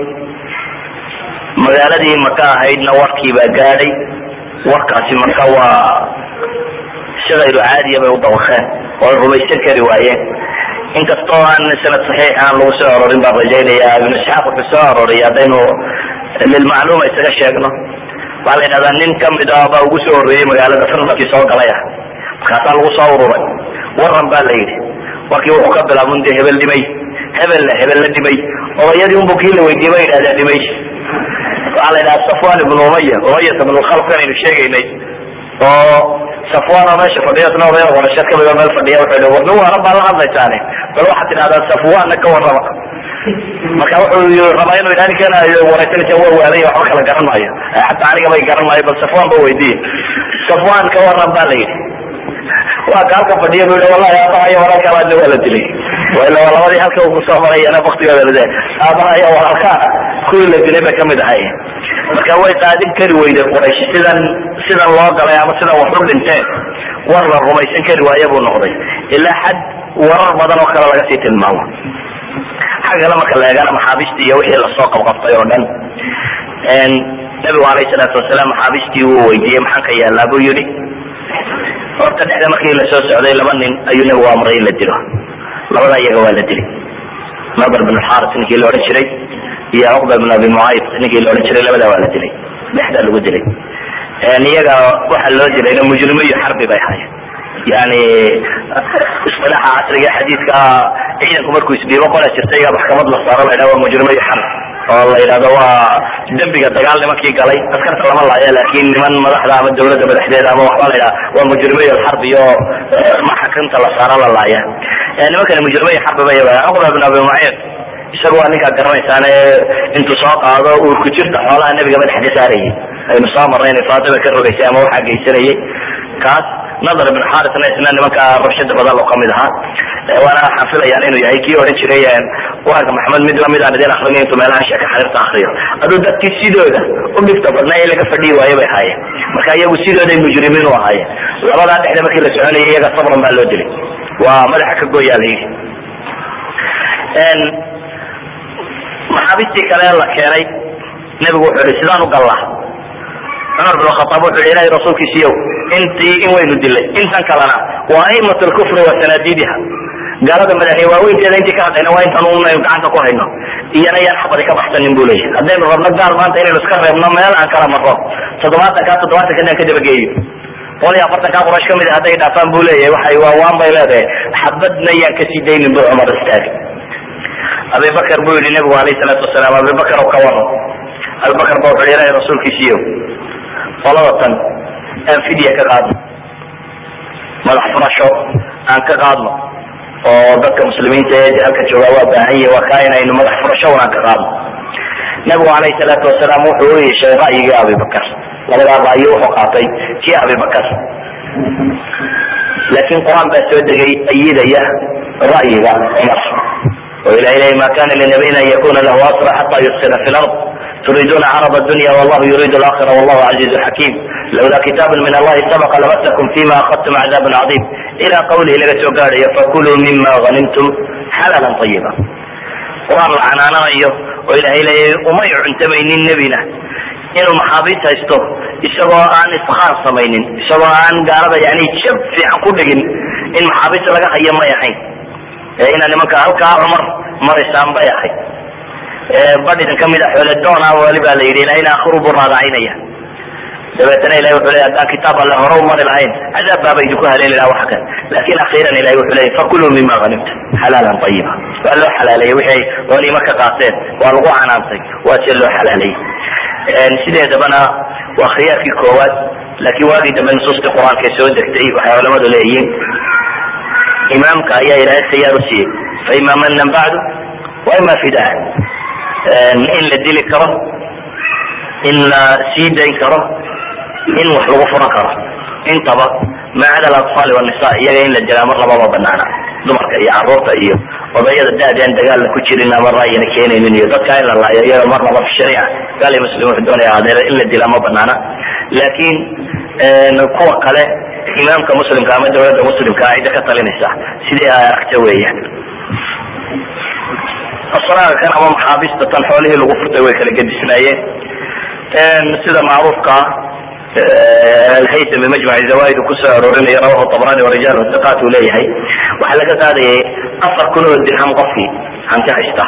magaaladii maka ahaydna warkii baa gaadhay warkaasi marka waa shaqayru caadiya bay u dawaqeen oo rumaysan kari waayeen inkastoo aan sanad saxiix aan lagu soo arorin baan rajaynayaa ibnu isxaaq wuxuu soo aroray haddaynu lilmacluuma isaga sheegno waxaa la yidhahdaa nin kamid ah baa ugu soo horreeyey magaalada sanadkii soo galay ah markaasaa lagu soo ururay waran baa la yidhi markii wuxuu ka bilaabun dee hebel dhimay hebel hebel la dhimay odayadii unbu kii la weydiiyey ba yidhahdaa dhimay waxaa la yidhaha safwan ibnu umaya umayata ibnu lkhalf kanaynu sheegaynay oo safwan oo meesha fadhiya isna odaya qorasheed kamid oo meel fadhiya wuxuu yihi warnin waaran baa la hadlaysaane bal waxaad tidhahdaa safwanna ka warrama marka wuxuu rabaa inuu yidhaha ninkan waraysanaysa waa waaday waxba kala garan maayo xataa aniga bay garan maayo bal safwan ba weydiiye safwan ka warran baa la yidhi waa kaalka fadhiya buu yihi wallahi aabahaya walaalkaalaadna waa la dilay waila waa labadii halka uu kusoo marayana baktigooda lade aabahaya walaalka kuwii la dilay bay kamid ahay marka way qaadin kari weyday quraysh sidan sidan loo galay ama sidan wax u dhinteen war la rumaysan kari waaye buu noqday ilaa xad warar badan oo kale laga sii tilmaamo xagga marka la eegana maxaabiistii iyo wixii lasoo qabqabtay oo dhan nabigu alayhi salaatu wasalaam maxaabiistii uu weydiiyey maxaan ka yaallaa buu yidhi horta dhexda markii la soo socday laba nin ayuu nabigu amray in la dilo labada iyaga waa la dilay nadar bin alxaaris ninkii la odhan jiray iyo cuqba bin abi mucayd ninkii la odhan jiray labadaa waa la dilay dhexdaa lagu dilay iyaga waxa loo dilayna mujrimo iyo xarbi bay ahaayeen yani isilaaxa casriga xadiidka ciidanku markuu isdhiibo qola jirtay maxkamad la saaro la yidhaha waa mujrimo iyo xarb oo la yidhahdo waa dembiga dagaal nimankii galay askarta lama laayo laakin niman madaxda ama dawladda madaxdeeda ama waxba la yidhaha waa mujrimo iyo xarb iyo maxakamta la saaro la laaya nimankani mujrimo iyo xarbi bay cuqba bin abi mucayd isaga waa ninkaa garanaysaane intuu soo qaado uurku jirta xoolaha nebiga madaxa saarayay aynu soo marnay inay faatima ka rogaysay ama waxaa geysanayay kaas nadar ibn xaarisna isna nimanka rabshada badan oo kamid ahaa waana xafilayaan inuu yahay kii odhan jiray waanka maxamed mid lamid aan idin akrinay intuu meelaha sheeka xariirta akriyo aduu dadkii sidooda u dhigta badnaa ee laga fadhiyi waaye bay ahaayeen marka iyagu sidooday mujrimiin u ahaayeen labadaa dhexda markii la soconayay iyaga sabran baa loo dilay waa madaxa ka gooyaa la yidhi maxaabiistii kale la keenay nebigu wuxuu yihi sidaan u gallaa cumar bin khataab wuxuu yihi ilaahay rasuulkiisiiyow intii in waynu dilay intan kalena waa a'imat alkufri wa sanadiidiha gaalada madaxii waaweynteeda intii ka hadlayna waa intan unaynu gacanta ku hayno iyana yaan xabadi ka baxsanin buu leeyahay haddaynu rabno gaal maanta inaynu iska reebno meel aan kala marro toddobaatankaa toddobaatanka inaan ka dabageeyo boqol iyo afartankaa quraysh kamid hadday dhaafaan buu leeyahay waxay waa waan bay leedahay xabadna yaan kasii daynin buu cumar istaagay abibakar buu yihi nabigu alayhi salaatu wasalaam abibakar oo ka waro abibakar ba wuxuu ilaahay rasuulkiisiiyo qolada tan aan fidya ka qaadno madax furasho aan ka qaadno oo dadka muslimiinta ee halka jooga waa baahan yahay waa kaa inaynu madax furasho aan ka qaadno nabigu alayhi salaatu wasalaam wuxuu u yeeshay ra'yiga abibakar labadaa ra'yi wuxuu qaatay kii abibakar laakiin qur-aan baa soo degay ayidaya ra'yiga cumar وإلى إليه ما كان لنبي أن يكون له أسرى حتى يفسد في الأرض تريدون عرض الدنيا والله يريد الآخرة والله عزيز حكيم لولا كتاب من الله سبق لمسكم فيما أخذتم عذاب عظيم إلى قوله لقد فكلوا مما غنمتم حلالا طيبا قرآن العنانا أيه وإلى إليه وما يعنتمين النبينا inuu maxaabiis haysto isagoo aan isqaan samaynin, isagoo aan gaalada yani jab fiican ku dhigin, in maxaabiista laga hayo may ahayn. inaa nimanka halkaa cumar maraysaan bay ahayd. badh idin kamid a xoole doona wali baa la yidhi ilaa in aakhiru buu raadacinaya. dabeetana ilahi wuxuu leeyahy haddaan kitaab alle hore umari lahayn cadaab baaba idinku haleeli lahaa wax kan, laakin akhiiran ilahi wuxuu leeyahy fakuluu mima hanimta xalaalan ayiba. waa loo xalaaleeyey wixii waniimo ka qaateen, waa lagu canaantay, waa si loo xalaaleeyey. sideedabana waa khiyaarkii koowaad, laakiin waagii dambe nusuustii qur-aanka soo degtay waxay culamadu leeyihiin imaamka ayaa ilaahay khiyaar u siiyey, fa ima manan bacdu wa ima fidaa, in la dili karo, in la sii dayn karo, in wax lagu furan karo, intaba ma cada alatfaal wanisa iyaga in la dilaa mar lababa banaana. dumarka iyo caruurta iyo odayada daadaan dagaalna ku jirin ama raayina keenaynin iyo dadka in la laayo iyaga mar laba shariica gaali muslim wuxuu doonaya adeer in la dilaa ma banaana. laakiin kuwa kale imaamka muslimka ama dawladda muslimka cida ka talinaysa sidii ay aragta weeyaan. asraaga kan ama maxaabiista tan xoolihii lagu furtay way kala gedisnaayeen. sida macruufka الهيثم بمجمع الزوائد كسر ورمي رواه الطبراني ورجال الثقات وليه وحلقة هذه أفر كله الدرهم قفي عن تعشته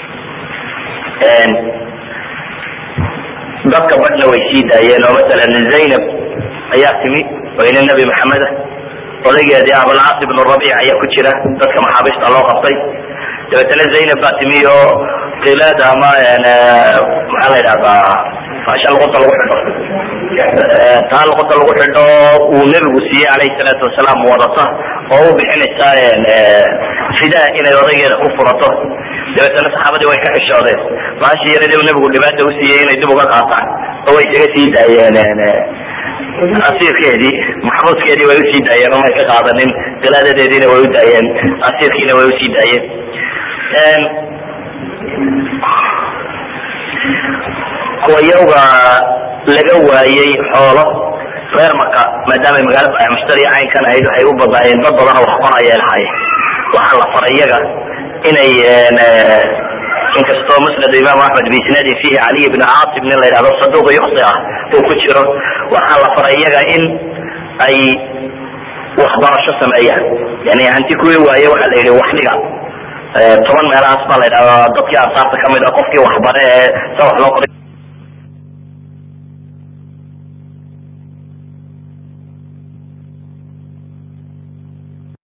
ذكر بدنا ويسيد أيانه مثلا زينب أياتمي وإن النبي محمد ولقي دي أبو العاص بن الربيع أيا كتشرة ذكر محابشت الله قصي تبتل زينب باتمي قلادها ما يعني محلي لها فعشان الغطة الوحدة taa luqada lagu xidho uu nabigu siiyey alayhi salaatu wasalaam wadata oo uu bixinaysa fidaa inay odaygeeda ku furato. dabeetana saxaabadii way ka xishoodeen maashi yaradii nabigu dhibaata u siiyey inay dib uga qaataan oo way isaga sii daayeen asiirkeedii maxbuuskeedii way usii daayeen oo may ka qaadanin qilaadadeediina way u daayeen asiirkiina way usii daayeen. kuwa yawga laga waayay xoolo reer Maka maadaama magaalada mushtari caynkan ahayd waxay u badnaayeen dad badan oo wax qoraya lahaayeen. waxaa la faray iyaga inay inkastoo musnad imaam Ahmed bisnadi fihi Ali ibn Aasim nin la yiraahdo saduuq yuqsi ah uu ku jiro, waxaa la faray iyaga in ay waxbarasho sameeyaan. yani hanti kuwii waaye waxaa la yidhi wax dhiga toban meelahaas baa la yidhahdaa dadkii ansaarta kamid ah qofkii waxbare ee sa wax loo qoray